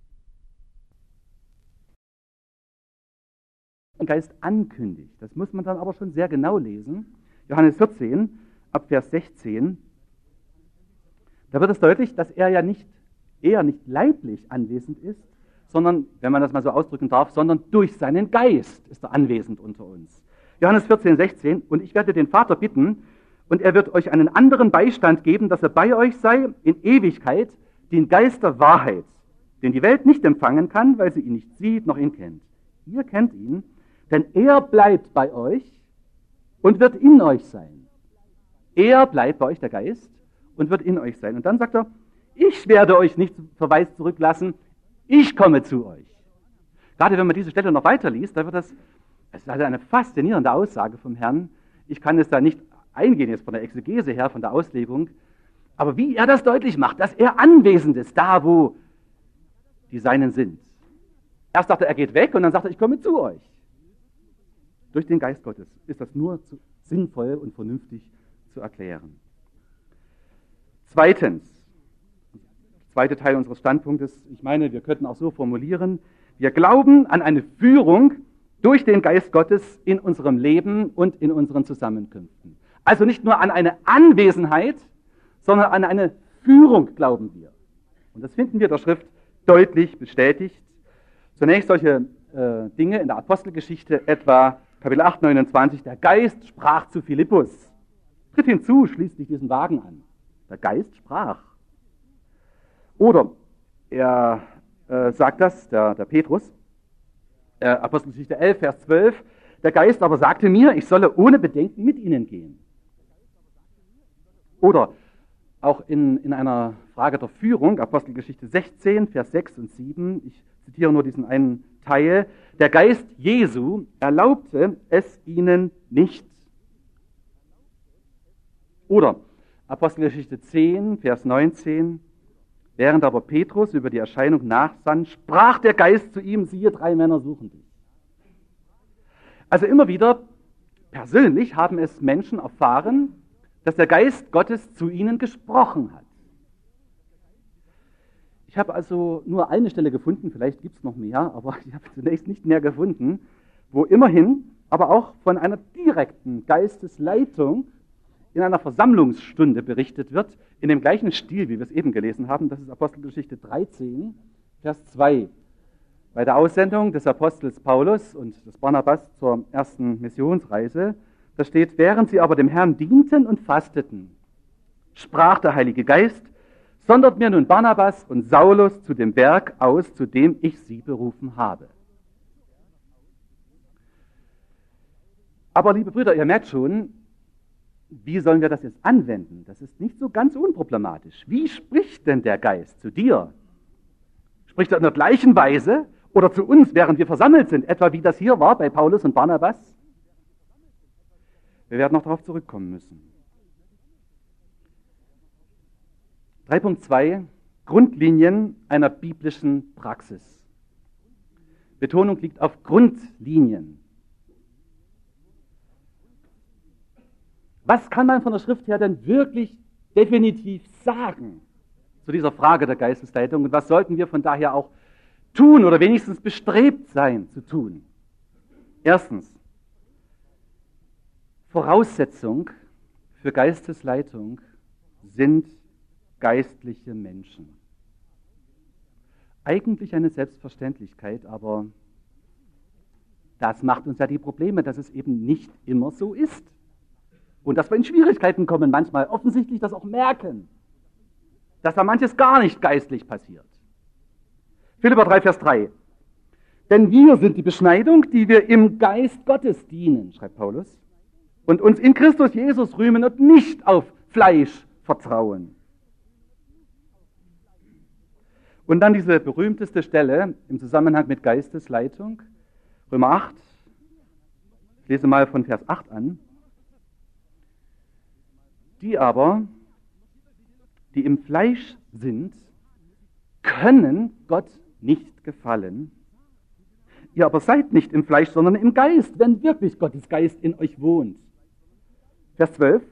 der Geist ankündigt. Das muss man dann aber schon sehr genau lesen. Johannes 14, ab Vers 16. Da wird es deutlich, dass er nicht leiblich anwesend ist, sondern, wenn man das mal so ausdrücken darf, sondern durch seinen Geist ist er anwesend unter uns. Johannes 14, 16, und ich werde den Vater bitten, und er wird euch einen anderen Beistand geben, dass er bei euch sei in Ewigkeit, den Geist der Wahrheit, den die Welt nicht empfangen kann, weil sie ihn nicht sieht, noch ihn kennt. Ihr kennt ihn, denn er bleibt bei euch und wird in euch sein. Er bleibt bei euch, der Geist, und wird in euch sein. Und dann sagt er, ich werde euch nicht verwaist zurücklassen, ich komme zu euch. Gerade wenn man diese Stelle noch weiterliest, da wird es ist also eine faszinierende Aussage vom Herrn. Ich kann es da nicht eingehen jetzt von der Exegese her, von der Auslegung, aber wie er das deutlich macht, dass er anwesend ist, da wo die Seinen sind. Erst sagt er geht weg und dann sagt er, ich komme zu euch. Durch den Geist Gottes ist das nur sinnvoll und vernünftig zu erklären. Zweitens, der zweite Teil unseres Standpunktes, ich meine, wir könnten auch so formulieren, wir glauben an eine Führung durch den Geist Gottes in unserem Leben und in unseren Zusammenkünften. Also nicht nur an eine Anwesenheit, sondern an eine Führung glauben wir. Und das finden wir der Schrift deutlich bestätigt. Zunächst solche Dinge in der Apostelgeschichte, etwa Kapitel 8, 29, der Geist sprach zu Philippus. Tritt hinzu, schließt dich diesen Wagen an. Der Geist sprach. Oder er sagt das, der Petrus, Apostelgeschichte 11, Vers 12, der Geist aber sagte mir, ich solle ohne Bedenken mit ihnen gehen. Oder auch in einer Frage der Führung, Apostelgeschichte 16, Vers 6 und 7, ich zitiere nur diesen einen Teil, der Geist Jesu erlaubte es ihnen nicht. Oder Apostelgeschichte 10, Vers 19, während aber Petrus über die Erscheinung nachsann, sprach der Geist zu ihm, siehe, 3 Männer suchen dich. Also immer wieder persönlich haben es Menschen erfahren, dass der Geist Gottes zu ihnen gesprochen hat. Ich habe also nur eine Stelle gefunden, vielleicht gibt es noch mehr, aber ich habe zunächst nicht mehr gefunden, wo immerhin, aber auch von einer direkten Geistesleitung in einer Versammlungsstunde berichtet wird, in dem gleichen Stil, wie wir es eben gelesen haben. Das ist Apostelgeschichte 13, Vers 2. Bei der Aussendung des Apostels Paulus und des Barnabas zur ersten Missionsreise, da steht, während sie aber dem Herrn dienten und fasteten, sprach der Heilige Geist, sondert mir nun Barnabas und Saulus zu dem Werk aus, zu dem ich sie berufen habe. Aber liebe Brüder, ihr merkt schon, wie sollen wir das jetzt anwenden? Das ist nicht so ganz unproblematisch. Wie spricht denn der Geist zu dir? Spricht er in der gleichen Weise oder zu uns, während wir versammelt sind, etwa wie das hier war bei Paulus und Barnabas? Wir werden noch darauf zurückkommen müssen. 3.2 Grundlinien einer biblischen Praxis. Betonung liegt auf Grundlinien. Was kann man von der Schrift her denn wirklich definitiv sagen zu dieser Frage der Geistesleitung und was sollten wir von daher auch tun oder wenigstens bestrebt sein zu tun? Erstens, Voraussetzung für Geistesleitung sind geistliche Menschen. Eigentlich eine Selbstverständlichkeit, aber das macht uns ja die Probleme, dass es eben nicht immer so ist. Und dass wir in Schwierigkeiten kommen, manchmal offensichtlich das auch merken, dass da manches gar nicht geistlich passiert. Philipper 3, Vers 3. Denn wir sind die Beschneidung, die wir im Geist Gottes dienen, schreibt Paulus, und uns in Christus Jesus rühmen und nicht auf Fleisch vertrauen. Und dann diese berühmteste Stelle im Zusammenhang mit Geistesleitung, Römer 8, ich lese mal von Vers 8 an. Die aber, die im Fleisch sind, können Gott nicht gefallen. Ihr aber seid nicht im Fleisch, sondern im Geist, wenn wirklich Gottes Geist in euch wohnt. Vers 12.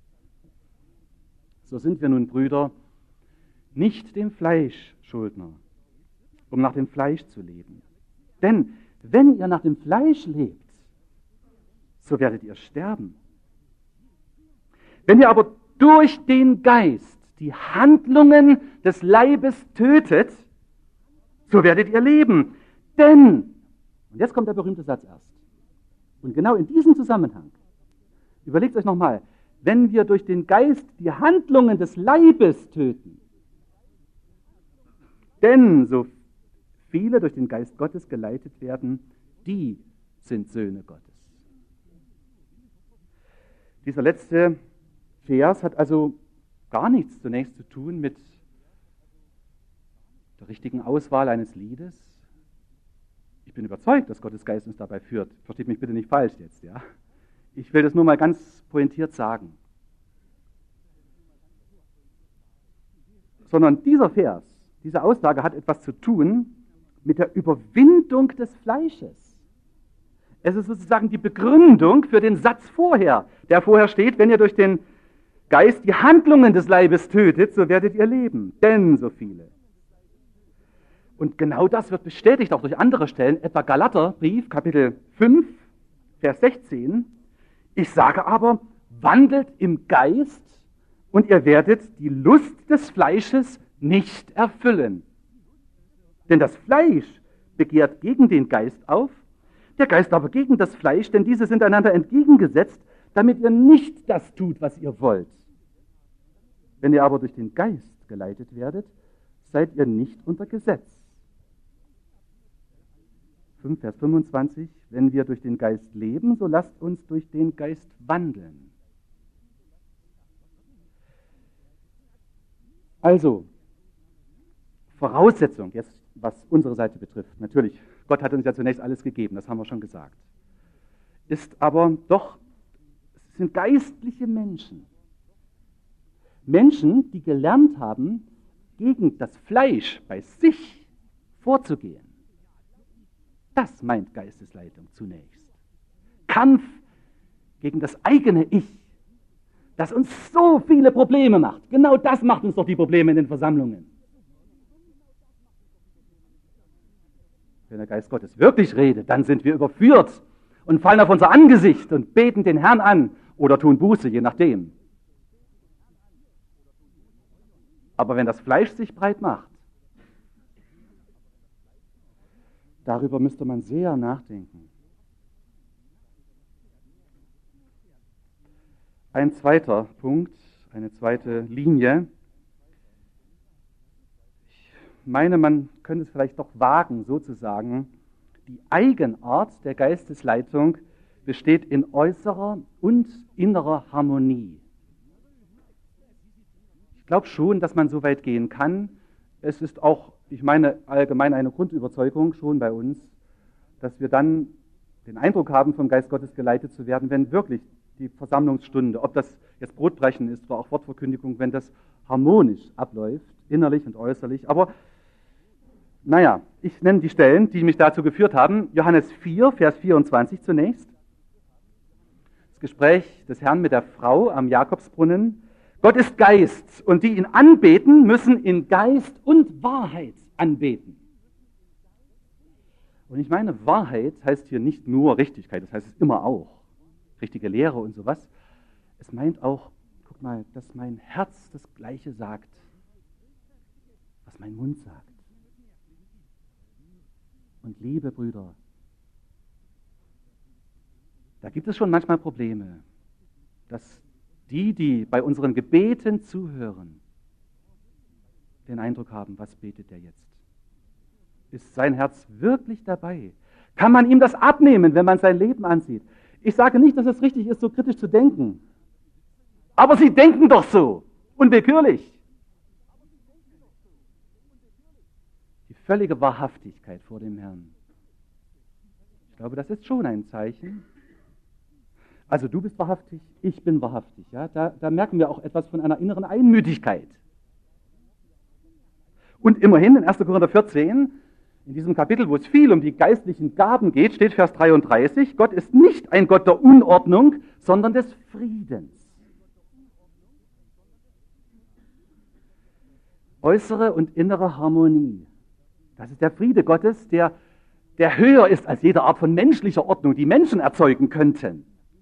So sind wir nun, Brüder, nicht dem Fleisch Schuldner, um nach dem Fleisch zu leben. Denn wenn ihr nach dem Fleisch lebt, so werdet ihr sterben. Wenn ihr aber durch den Geist die Handlungen des Leibes tötet, so werdet ihr leben. Denn, und jetzt kommt der berühmte Satz erst, und genau in diesem Zusammenhang, überlegt euch nochmal, wenn wir durch den Geist die Handlungen des Leibes töten, denn so viele durch den Geist Gottes geleitet werden, die sind Söhne Gottes. Dieser letzte Vers hat also gar nichts zunächst zu tun mit der richtigen Auswahl eines Liedes. Ich bin überzeugt, dass Gottes Geist uns dabei führt. Versteht mich bitte nicht falsch jetzt, ja? Ich will das nur mal ganz pointiert sagen. Sondern dieser Vers, diese Aussage hat etwas zu tun mit der Überwindung des Fleisches. Es ist sozusagen die Begründung für den Satz vorher, der vorher steht, wenn ihr durch den Geist die Handlungen des Leibes tötet, so werdet ihr leben, denn so viele. Und genau das wird bestätigt auch durch andere Stellen, etwa Galaterbrief, Kapitel 5, Vers 16. Ich sage aber, wandelt im Geist und ihr werdet die Lust des Fleisches nicht erfüllen. Denn das Fleisch begehrt gegen den Geist auf, der Geist aber gegen das Fleisch, denn diese sind einander entgegengesetzt, damit ihr nicht das tut, was ihr wollt. Wenn ihr aber durch den Geist geleitet werdet, seid ihr nicht unter Gesetz. 5, Vers 25, wenn wir durch den Geist leben, so lasst uns durch den Geist wandeln. Also, Voraussetzung, jetzt was unsere Seite betrifft, natürlich, Gott hat uns ja zunächst alles gegeben, das haben wir schon gesagt, ist aber doch, es sind geistliche Menschen. Menschen, die gelernt haben, gegen das Fleisch bei sich vorzugehen. Das meint Geistesleitung zunächst. Kampf gegen das eigene Ich, das uns so viele Probleme macht. Genau das macht uns doch die Probleme in den Versammlungen. Wenn der Geist Gottes wirklich redet, dann sind wir überführt und fallen auf unser Angesicht und beten den Herrn an oder tun Buße, je nachdem. Aber wenn das Fleisch sich breit macht, darüber müsste man sehr nachdenken. Ein zweiter Punkt, eine zweite Linie. Ich meine, man könnte es vielleicht doch wagen, sozusagen, die Eigenart der Geistesleitung besteht in äußerer und innerer Harmonie. Ich glaube schon, dass man so weit gehen kann. Es ist auch, ich meine, allgemein eine Grundüberzeugung schon bei uns, dass wir dann den Eindruck haben, vom Geist Gottes geleitet zu werden, wenn wirklich die Versammlungsstunde, ob das jetzt Brotbrechen ist oder auch Wortverkündigung, wenn das harmonisch abläuft, innerlich und äußerlich. Aber naja, ich nenne die Stellen, die mich dazu geführt haben. Johannes 4, Vers 24 zunächst. Das Gespräch des Herrn mit der Frau am Jakobsbrunnen. Gott ist Geist und die ihn anbeten, müssen in Geist und Wahrheit anbeten. Und ich meine, Wahrheit heißt hier nicht nur Richtigkeit, das heißt es immer auch. Richtige Lehre und sowas. Es meint auch, guck mal, dass mein Herz das Gleiche sagt, was mein Mund sagt. Und liebe Brüder, da gibt es schon manchmal Probleme, dass die bei unseren Gebeten zuhören, den Eindruck haben, was betet der jetzt? Ist sein Herz wirklich dabei? Kann man ihm das abnehmen, wenn man sein Leben ansieht? Ich sage nicht, dass es richtig ist, so kritisch zu denken. Aber sie denken doch so, unwillkürlich. Die völlige Wahrhaftigkeit vor dem Herrn. Ich glaube, das ist schon ein Zeichen. Also du bist wahrhaftig, ich bin wahrhaftig. Ja? Da merken wir auch etwas von einer inneren Einmütigkeit. Und immerhin in 1. Korinther 14, in diesem Kapitel, wo es viel um die geistlichen Gaben geht, steht Vers 33, Gott ist nicht ein Gott der Unordnung, sondern des Friedens. Äußere und innere Harmonie. Das ist der Friede Gottes, der höher ist als jede Art von menschlicher Ordnung, die Menschen erzeugen könnten.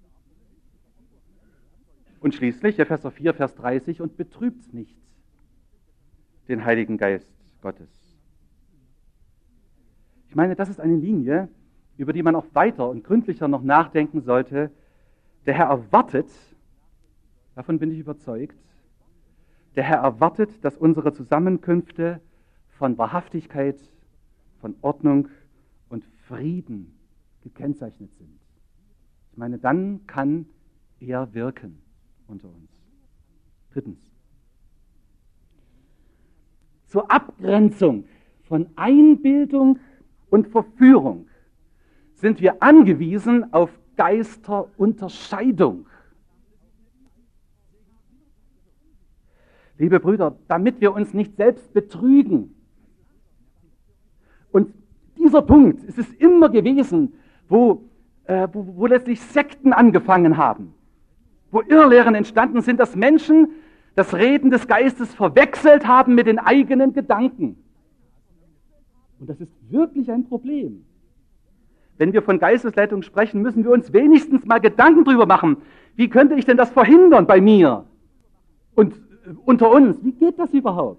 Und schließlich, Epheser 4, Vers 30, und betrübt nicht den Heiligen Geist Gottes. Ich meine, das ist eine Linie, über die man auch weiter und gründlicher noch nachdenken sollte. Der Herr erwartet, davon bin ich überzeugt, der Herr erwartet, dass unsere Zusammenkünfte von Wahrhaftigkeit, von Ordnung und Frieden gekennzeichnet sind. Ich meine, dann kann er wirken unter uns. Drittens. Zur Abgrenzung von Einbildung und Verführung sind wir angewiesen auf Geisterunterscheidung. Liebe Brüder, damit wir uns nicht selbst betrügen. Und dieser Punkt ist es immer gewesen, wo letztlich Sekten angefangen haben, wo Irrlehren entstanden sind, dass Menschen das Reden des Geistes verwechselt haben mit den eigenen Gedanken. Und das ist wirklich ein Problem. Wenn wir von Geistesleitung sprechen, müssen wir uns wenigstens mal Gedanken drüber machen. Wie könnte ich denn das verhindern bei mir und unter uns? Wie geht das überhaupt?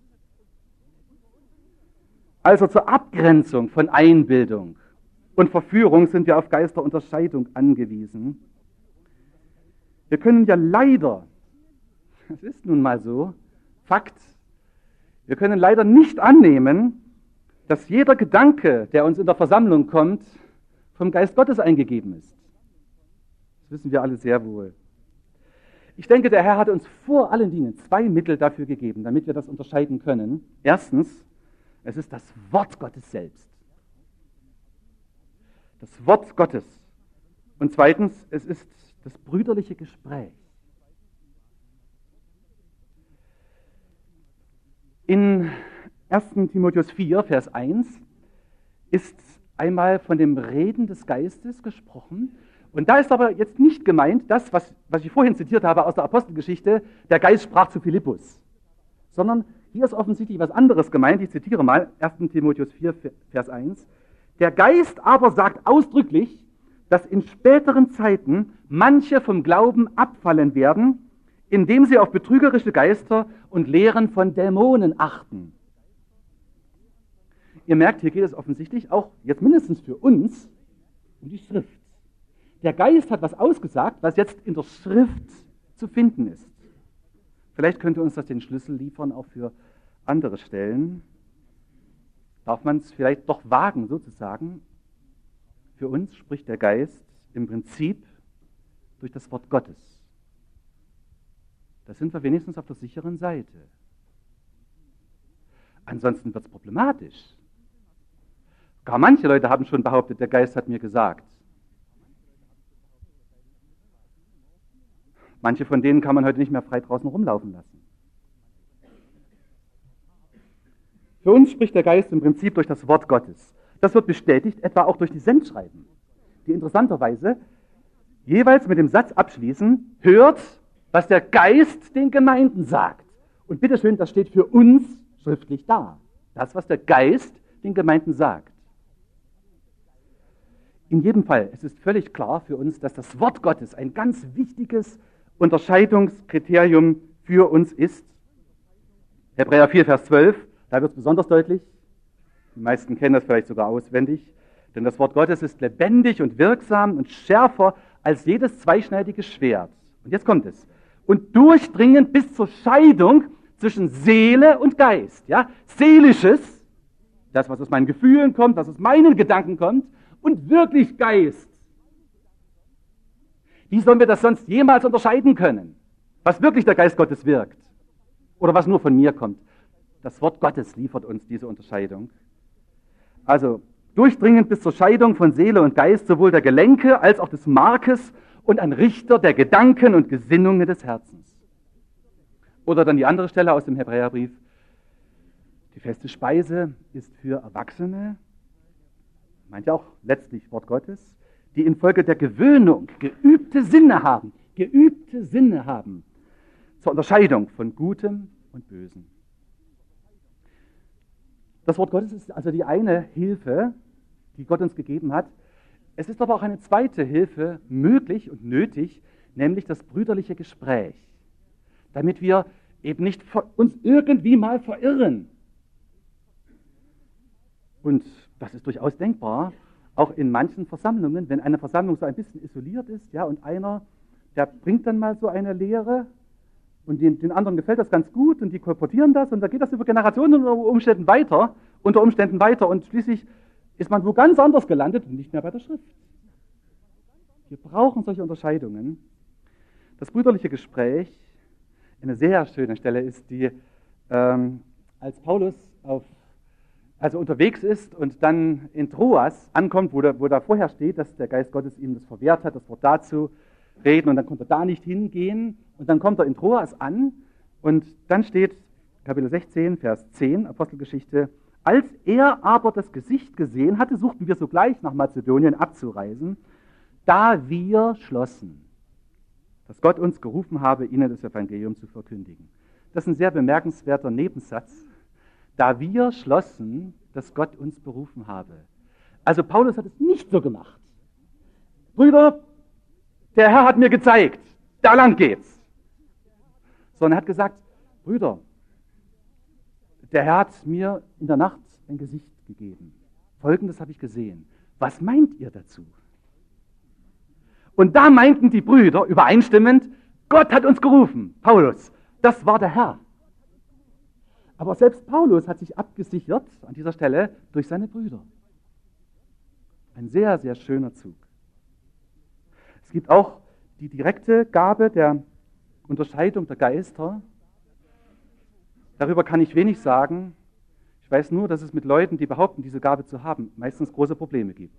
Also zur Abgrenzung von Einbildung und Verführung sind wir auf Geisterunterscheidung angewiesen. Wir können ja leider, das ist nun mal so, Fakt, wir können leider nicht annehmen, dass jeder Gedanke, der uns in der Versammlung kommt, vom Geist Gottes eingegeben ist. Das wissen wir alle sehr wohl. Ich denke, der Herr hat uns vor allen Dingen zwei Mittel dafür gegeben, damit wir das unterscheiden können. Erstens, es ist das Wort Gottes selbst. Das Wort Gottes. Und zweitens, es ist das brüderliche Gespräch. In 1. Timotheus 4, Vers 1 ist einmal von dem Reden des Geistes gesprochen. Und da ist aber jetzt nicht gemeint, das, was ich vorhin zitiert habe aus der Apostelgeschichte, der Geist sprach zu Philippus. Sondern hier ist offensichtlich was anderes gemeint. Ich zitiere mal 1. Timotheus 4, Vers 1. Der Geist aber sagt ausdrücklich, dass in späteren Zeiten manche vom Glauben abfallen werden, indem sie auf betrügerische Geister und Lehren von Dämonen achten. Ihr merkt, hier geht es offensichtlich auch, jetzt mindestens für uns, um die Schrift. Der Geist hat was ausgesagt, was jetzt in der Schrift zu finden ist. Vielleicht könnte uns das den Schlüssel liefern, auch für andere Stellen. Darf man es vielleicht doch wagen, sozusagen? Für uns spricht der Geist im Prinzip durch das Wort Gottes. Da sind wir wenigstens auf der sicheren Seite. Ansonsten wird es problematisch. Gar manche Leute haben schon behauptet, der Geist hat mir gesagt. Manche von denen kann man heute nicht mehr frei draußen rumlaufen lassen. Für uns spricht der Geist im Prinzip durch das Wort Gottes. Das wird bestätigt, etwa auch durch die Sendschreiben, die interessanterweise jeweils mit dem Satz abschließen, hört, was der Geist den Gemeinden sagt. Und bitteschön, das steht für uns schriftlich da. Das, was der Geist den Gemeinden sagt. In jedem Fall, es ist völlig klar für uns, dass das Wort Gottes ein ganz wichtiges Unterscheidungskriterium für uns ist. Hebräer 4, Vers 12, da wird es besonders deutlich. Die meisten kennen das vielleicht sogar auswendig. Denn das Wort Gottes ist lebendig und wirksam und schärfer als jedes zweischneidige Schwert. Und jetzt kommt es. Und durchdringend bis zur Scheidung zwischen Seele und Geist. Ja? Seelisches, das, was aus meinen Gefühlen kommt, was aus meinen Gedanken kommt, und wirklich Geist. Wie sollen wir das sonst jemals unterscheiden können? Was wirklich der Geist Gottes wirkt? Oder was nur von mir kommt? Das Wort Gottes liefert uns diese Unterscheidung. Also durchdringend bis zur Scheidung von Seele und Geist, sowohl der Gelenke als auch des Markes und ein Richter der Gedanken und Gesinnungen des Herzens. Oder dann die andere Stelle aus dem Hebräerbrief. Die feste Speise ist für Erwachsene, meint ja auch letztlich Wort Gottes, die infolge der Gewöhnung geübte Sinne haben, zur Unterscheidung von Gutem und Bösem. Das Wort Gottes ist also die eine Hilfe, die Gott uns gegeben hat. Es ist aber auch eine zweite Hilfe möglich und nötig, nämlich das brüderliche Gespräch, damit wir eben nicht uns irgendwie mal verirren. Und Das ist durchaus denkbar, auch in manchen Versammlungen, wenn eine Versammlung so ein bisschen isoliert ist, ja, und einer, der bringt dann mal so eine Lehre und den anderen gefällt das ganz gut und die kolportieren das und da geht das über Generationen unter Umständen weiter und schließlich ist man wo ganz anders gelandet und nicht mehr bei der Schrift. Wir brauchen solche Unterscheidungen. Das brüderliche Gespräch, eine sehr schöne Stelle ist die, als Paulus unterwegs ist und dann in Troas ankommt, wo da vorher steht, dass der Geist Gottes ihm das verwehrt hat, das Wort dazu reden und dann konnte er da nicht hingehen und dann kommt er in Troas an und dann steht Kapitel 16, Vers 10, Apostelgeschichte, als er aber das Gesicht gesehen hatte, suchten wir sogleich nach Mazedonien abzureisen, da wir schlossen, dass Gott uns gerufen habe, ihnen das Evangelium zu verkündigen. Das ist ein sehr bemerkenswerter Nebensatz. Da wir schlossen, dass Gott uns berufen habe. Also Paulus hat es nicht so gemacht. Brüder, der Herr hat mir gezeigt, da lang geht's. Sondern er hat gesagt, Brüder, der Herr hat mir in der Nacht ein Gesicht gegeben. Folgendes habe ich gesehen. Was meint ihr dazu? Und da meinten die Brüder übereinstimmend, Gott hat uns gerufen. Paulus, das war der Herr. Aber selbst Paulus hat sich abgesichert an dieser Stelle durch seine Brüder. Ein sehr, sehr schöner Zug. Es gibt auch die direkte Gabe der Unterscheidung der Geister. Darüber kann ich wenig sagen. Ich weiß nur, dass es mit Leuten, die behaupten, diese Gabe zu haben, meistens große Probleme gibt.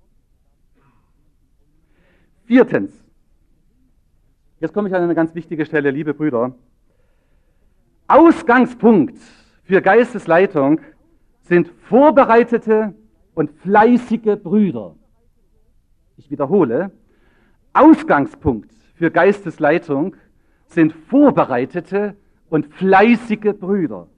Viertens. Jetzt komme ich an eine ganz wichtige Stelle, liebe Brüder. Ausgangspunkt für Geistesleitung sind vorbereitete und fleißige Brüder. Ich wiederhole, Ausgangspunkt für Geistesleitung sind vorbereitete und fleißige Brüder.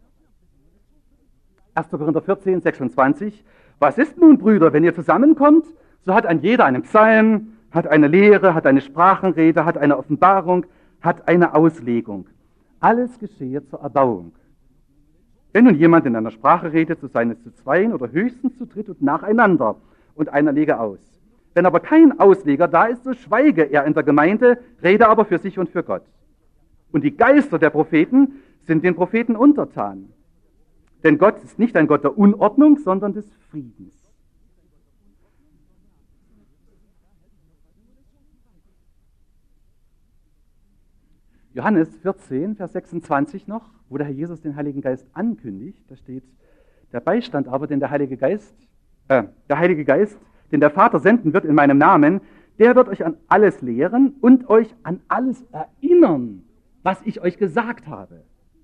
1. Korinther 14, 26. Was ist nun, Brüder, wenn ihr zusammenkommt, so hat ein jeder einen Psalm, hat eine Lehre, hat eine Sprachenrede, hat eine Offenbarung, hat eine Auslegung. Alles geschehe zur Erbauung. Wenn nun jemand in einer Sprache redet, so seien es zu zweien oder höchstens zu dritt und nacheinander und einer lege aus. Wenn aber kein Ausleger da ist, so schweige er in der Gemeinde, rede aber für sich und für Gott. Und die Geister der Propheten sind den Propheten untertan. Denn Gott ist nicht ein Gott der Unordnung, sondern des Friedens. Johannes 14, Vers 26 noch, wo der Herr Jesus den Heiligen Geist ankündigt, da steht, der Beistand aber, den der Heilige Geist, den der Vater senden wird in meinem Namen, der wird euch an alles lehren und euch an alles erinnern, was ich euch gesagt habe.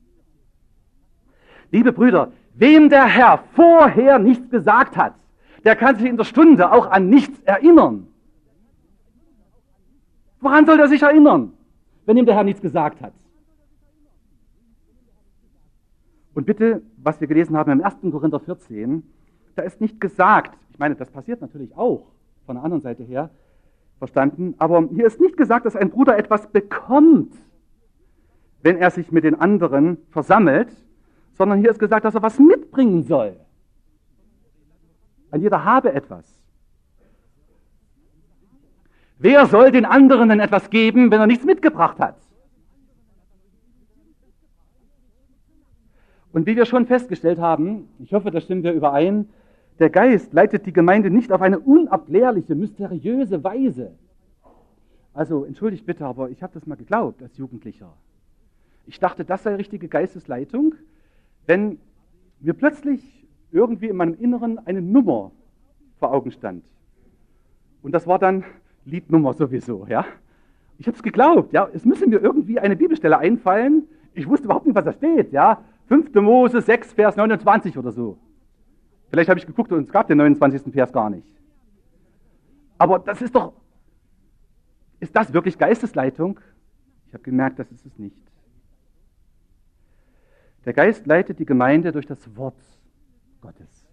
Liebe Brüder, wem der Herr vorher nichts gesagt hat, der kann sich in der Stunde auch an nichts erinnern. Woran soll er sich erinnern, wenn ihm der Herr nichts gesagt hat? Und bitte, was wir gelesen haben im 1. Korinther 14, da ist nicht gesagt, ich meine, das passiert natürlich auch von der anderen Seite her, verstanden, aber hier ist nicht gesagt, dass ein Bruder etwas bekommt, wenn er sich mit den anderen versammelt, sondern hier ist gesagt, dass er was mitbringen soll. Ein jeder habe etwas. Wer soll den anderen denn etwas geben, wenn er nichts mitgebracht hat? Und wie wir schon festgestellt haben, ich hoffe, da stimmen wir überein, der Geist leitet die Gemeinde nicht auf eine unerklärliche, mysteriöse Weise. Also, entschuldigt bitte, aber ich habe das mal geglaubt als Jugendlicher. Ich dachte, das sei richtige Geistesleitung, wenn mir plötzlich irgendwie in meinem Inneren eine Nummer vor Augen stand. Und das war dann Liednummer sowieso, ja. Ich habe es geglaubt, ja. Es müsse mir irgendwie eine Bibelstelle einfallen. Ich wusste überhaupt nicht, was da steht, ja. 5. Mose 6, Vers 29 oder so. Vielleicht habe ich geguckt und es gab den 29. Vers gar nicht. Aber das ist doch, ist das wirklich Geistesleitung? Ich habe gemerkt, das ist es nicht. Der Geist leitet die Gemeinde durch das Wort Gottes.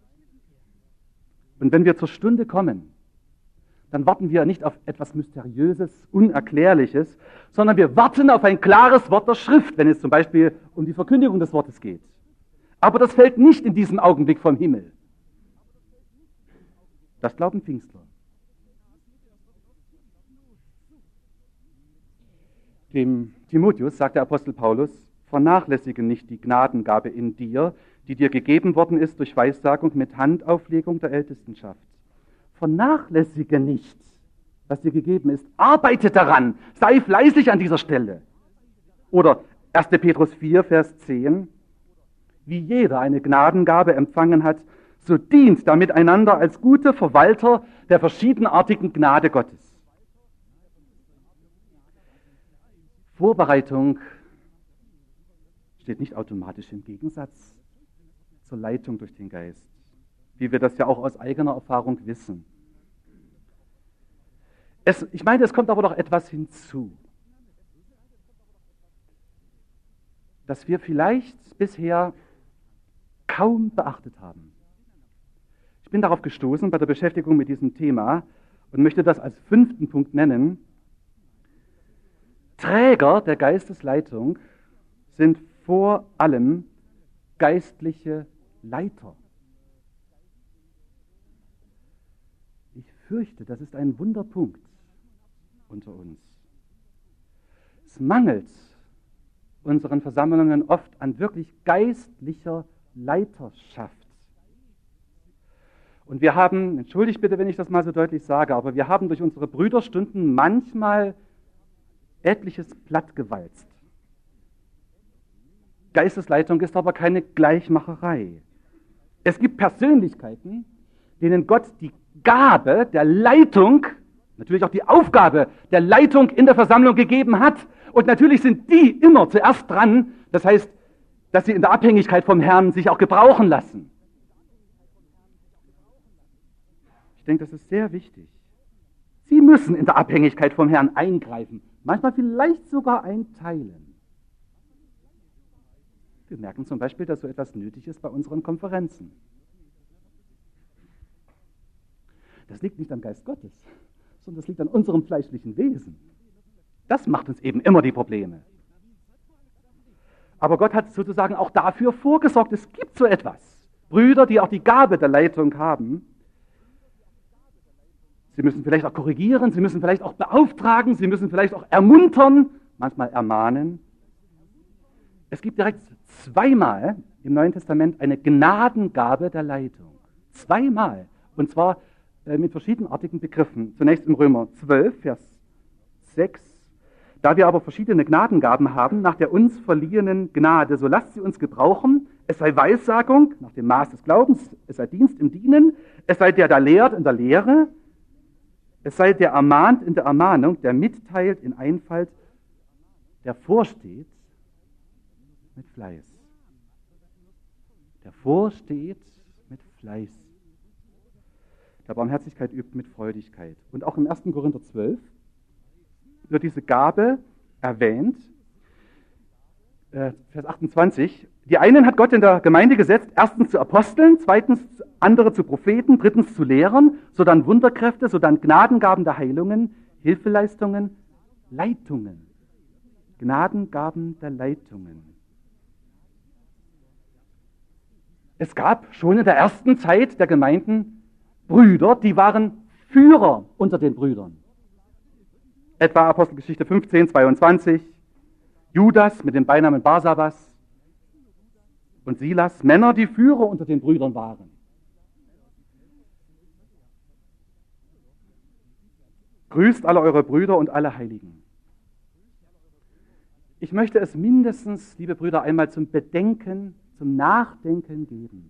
Und wenn wir zur Stunde kommen, dann warten wir nicht auf etwas Mysteriöses, Unerklärliches, sondern wir warten auf ein klares Wort der Schrift, wenn es zum Beispiel um die Verkündigung des Wortes geht. Aber das fällt nicht in diesem Augenblick vom Himmel. Das glauben Pfingstler. Dem Timotheus sagt der Apostel Paulus, vernachlässige nicht die Gnadengabe in dir, die dir gegeben worden ist durch Weissagung mit Handauflegung der Ältestenschaft. Vernachlässige nicht, was dir gegeben ist. Arbeite daran. Sei fleißig an dieser Stelle. Oder 1. Petrus 4, Vers 10. Wie jeder eine Gnadengabe empfangen hat, so dient damit einander als gute Verwalter der verschiedenartigen Gnade Gottes. Vorbereitung steht nicht automatisch im Gegensatz zur Leitung durch den Geist, wie wir das ja auch aus eigener Erfahrung wissen. Ich meine, es kommt aber noch etwas hinzu, das wir vielleicht bisher kaum beachtet haben. Ich bin darauf gestoßen bei der Beschäftigung mit diesem Thema und möchte das als 5. Punkt nennen. Träger der Geistesleitung sind vor allem geistliche Leiter. Ich fürchte, das ist ein Wunderpunkt unter uns. Es mangelt unseren Versammlungen oft an wirklich geistlicher Leiterschaft. Und wir haben, entschuldigt bitte, wenn ich das mal so deutlich sage, aber wir haben durch unsere Brüderstunden manchmal etliches plattgewalzt. Geistesleitung ist aber keine Gleichmacherei. Es gibt Persönlichkeiten, denen Gott die Gabe der Leitung, natürlich auch die Aufgabe der Leitung in der Versammlung gegeben hat. Und natürlich sind die immer zuerst dran, das heißt, dass sie in der Abhängigkeit vom Herrn sich auch gebrauchen lassen. Ich denke, das ist sehr wichtig. Sie müssen in der Abhängigkeit vom Herrn eingreifen, manchmal vielleicht sogar einteilen. Wir merken zum Beispiel, dass so etwas nötig ist bei unseren Konferenzen. Das liegt nicht am Geist Gottes, sondern das liegt an unserem fleischlichen Wesen. Das macht uns eben immer die Probleme. Aber Gott hat sozusagen auch dafür vorgesorgt, es gibt so etwas. Brüder, die auch die Gabe der Leitung haben. Sie müssen vielleicht auch korrigieren, sie müssen vielleicht auch beauftragen, sie müssen vielleicht auch ermuntern, manchmal ermahnen. Es gibt direkt zweimal im Neuen Testament eine Gnadengabe der Leitung. Zweimal. Und zwar mit verschiedenartigen Begriffen. Zunächst im Römer 12, Vers 6. Da wir aber verschiedene Gnadengaben haben, nach der uns verliehenen Gnade, so lasst sie uns gebrauchen. Es sei Weissagung nach dem Maß des Glaubens, es sei Dienst im Dienen, es sei der lehrt in der Lehre, es sei der ermahnt in der Ermahnung, der mitteilt in Einfalt, der vorsteht mit Fleiß. Der vorsteht mit Fleiß. Der Barmherzigkeit übt mit Freudigkeit. Und auch im 1. Korinther 12 wird diese Gabe erwähnt. Vers 28. Die einen hat Gott in der Gemeinde gesetzt, erstens zu Aposteln, zweitens andere zu Propheten, drittens zu Lehrern, sodann Wunderkräfte, sodann Gnadengaben der Heilungen, Hilfeleistungen, Leitungen. Gnadengaben der Leitungen. Es gab schon in der ersten Zeit der Gemeinden Brüder, die waren Führer unter den Brüdern. Etwa Apostelgeschichte 15, 22, Judas mit dem Beinamen Barsabas und Silas, Männer, die Führer unter den Brüdern waren. Grüßt alle eure Brüder und alle Heiligen. Ich möchte es mindestens, liebe Brüder, einmal zum Bedenken, zum Nachdenken geben.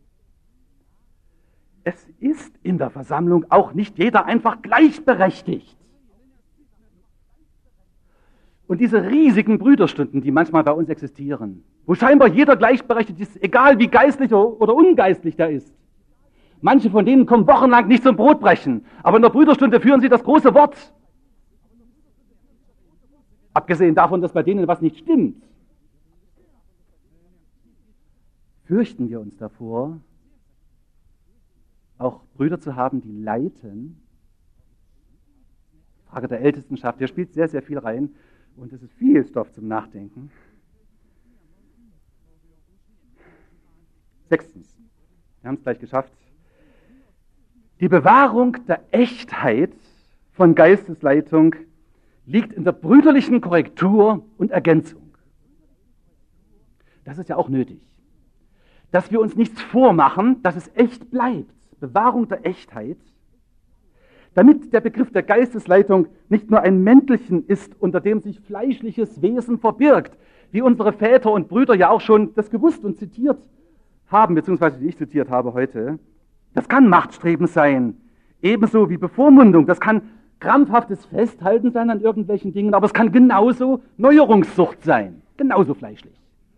Es ist in der Versammlung auch nicht jeder einfach gleichberechtigt. Und diese riesigen Brüderstunden, die manchmal bei uns existieren, wo scheinbar jeder gleichberechtigt ist, egal wie geistlich oder ungeistlich der ist. Manche von denen kommen wochenlang nicht zum Brotbrechen, aber in der Brüderstunde führen sie das große Wort. Abgesehen davon, dass bei denen was nicht stimmt. Fürchten wir uns davor, auch Brüder zu haben, die leiten. Frage der Ältestenschaft, hier spielt sehr, sehr viel rein. Und es ist viel Stoff zum Nachdenken. 6. Wir haben es gleich geschafft. Die Bewahrung der Echtheit von Geistesleitung liegt in der brüderlichen Korrektur und Ergänzung. Das ist ja auch nötig. Dass wir uns nichts vormachen, dass es echt bleibt. Bewahrung der Echtheit. Damit der Begriff der Geistesleitung nicht nur ein Mäntelchen ist, unter dem sich fleischliches Wesen verbirgt, wie unsere Väter und Brüder ja auch schon das gewusst und zitiert haben, beziehungsweise die ich zitiert habe heute. Das kann Machtstreben sein, ebenso wie Bevormundung. Das kann krampfhaftes Festhalten sein an irgendwelchen Dingen, aber es kann genauso Neuerungssucht sein, genauso fleischlich.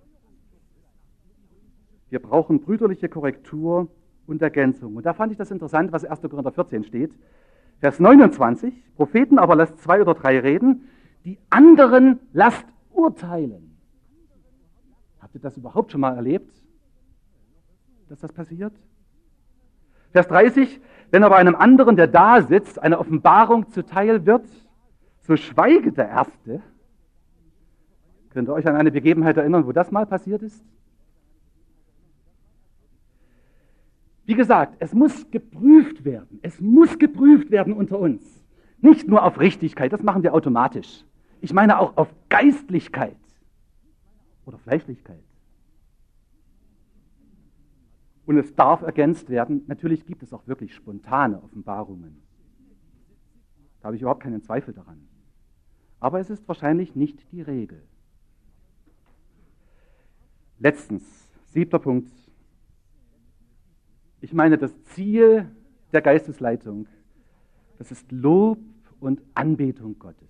Wir brauchen brüderliche Korrektur und Ergänzung. Und da fand ich das interessant, was 1. Korinther 14 steht. Vers 29, Propheten aber lasst 2 oder 3 reden, die anderen lasst urteilen. Habt ihr das überhaupt schon mal erlebt, dass das passiert? Vers 30, wenn aber einem anderen, der da sitzt, eine Offenbarung zuteil wird, so schweige der Erste. Könnt ihr euch an eine Begebenheit erinnern, wo das mal passiert ist? Wie gesagt, es muss geprüft werden. Es muss geprüft werden unter uns. Nicht nur auf Richtigkeit, das machen wir automatisch. Ich meine auch auf Geistlichkeit oder Fleischlichkeit. Und es darf ergänzt werden. Natürlich gibt es auch wirklich spontane Offenbarungen. Da habe ich überhaupt keinen Zweifel daran. Aber es ist wahrscheinlich nicht die Regel. Letztens, 7. Punkt. Ich meine, das Ziel der Geistesleitung, das ist Lob und Anbetung Gottes.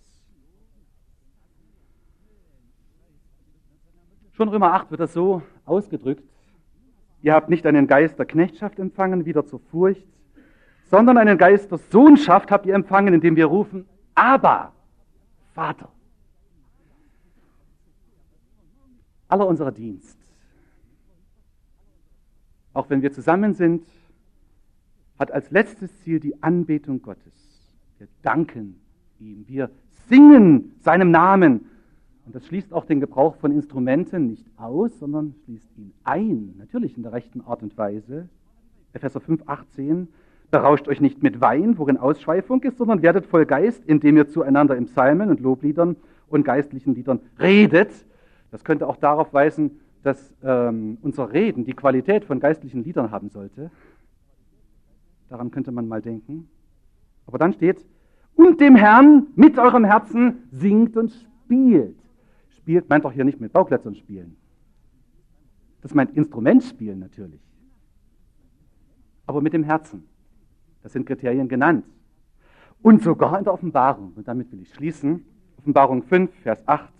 Schon Römer 8 wird das so ausgedrückt. Ihr habt nicht einen Geist der Knechtschaft empfangen, wieder zur Furcht, sondern einen Geist der Sohnschaft habt ihr empfangen, indem wir rufen, Abba, Vater. Aller unserer Dienst, auch wenn wir zusammen sind, hat als letztes Ziel die Anbetung Gottes. Wir danken ihm, wir singen seinem Namen. Und das schließt auch den Gebrauch von Instrumenten nicht aus, sondern schließt ihn ein, natürlich in der rechten Art und Weise. Epheser 5, 18, berauscht euch nicht mit Wein, worin Ausschweifung ist, sondern werdet voll Geist, indem ihr zueinander in Psalmen und Lobliedern und geistlichen Liedern redet. Das könnte auch darauf weisen, dass unser Reden die Qualität von geistlichen Liedern haben sollte. Daran könnte man mal denken. Aber dann steht, und dem Herrn mit eurem Herzen singt und spielt. Spielt meint doch hier nicht mit Bauklötzern spielen. Das meint Instrument spielen natürlich. Aber mit dem Herzen. Das sind Kriterien genannt. Und sogar in der Offenbarung. Und damit will ich schließen. Offenbarung 5, Vers 8.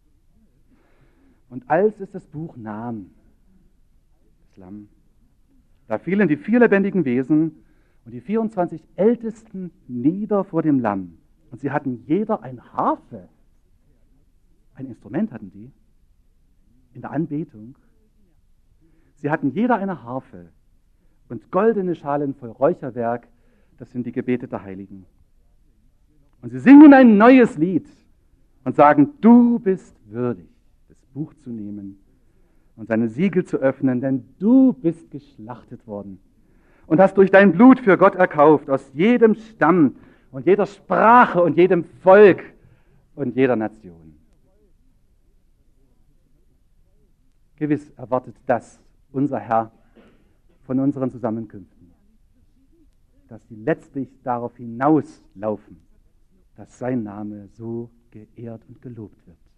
Und als es das Buch nahm, das Lamm, da fielen die 4 lebendigen Wesen und die 24 Ältesten nieder vor dem Lamm. Und sie hatten jeder eine Harfe. Ein Instrument hatten die in der Anbetung. Sie hatten jeder eine Harfe und goldene Schalen voll Räucherwerk, das sind die Gebete der Heiligen. Und sie singen ein neues Lied und sagen, du bist würdig, das Buch zu nehmen und seine Siegel zu öffnen, denn du bist geschlachtet worden und hast durch dein Blut für Gott erkauft, aus jedem Stamm und jeder Sprache und jedem Volk und jeder Nation. Gewiss erwartet das unser Herr von unseren Zusammenkünften, dass sie letztlich darauf hinauslaufen, dass sein Name so geehrt und gelobt wird.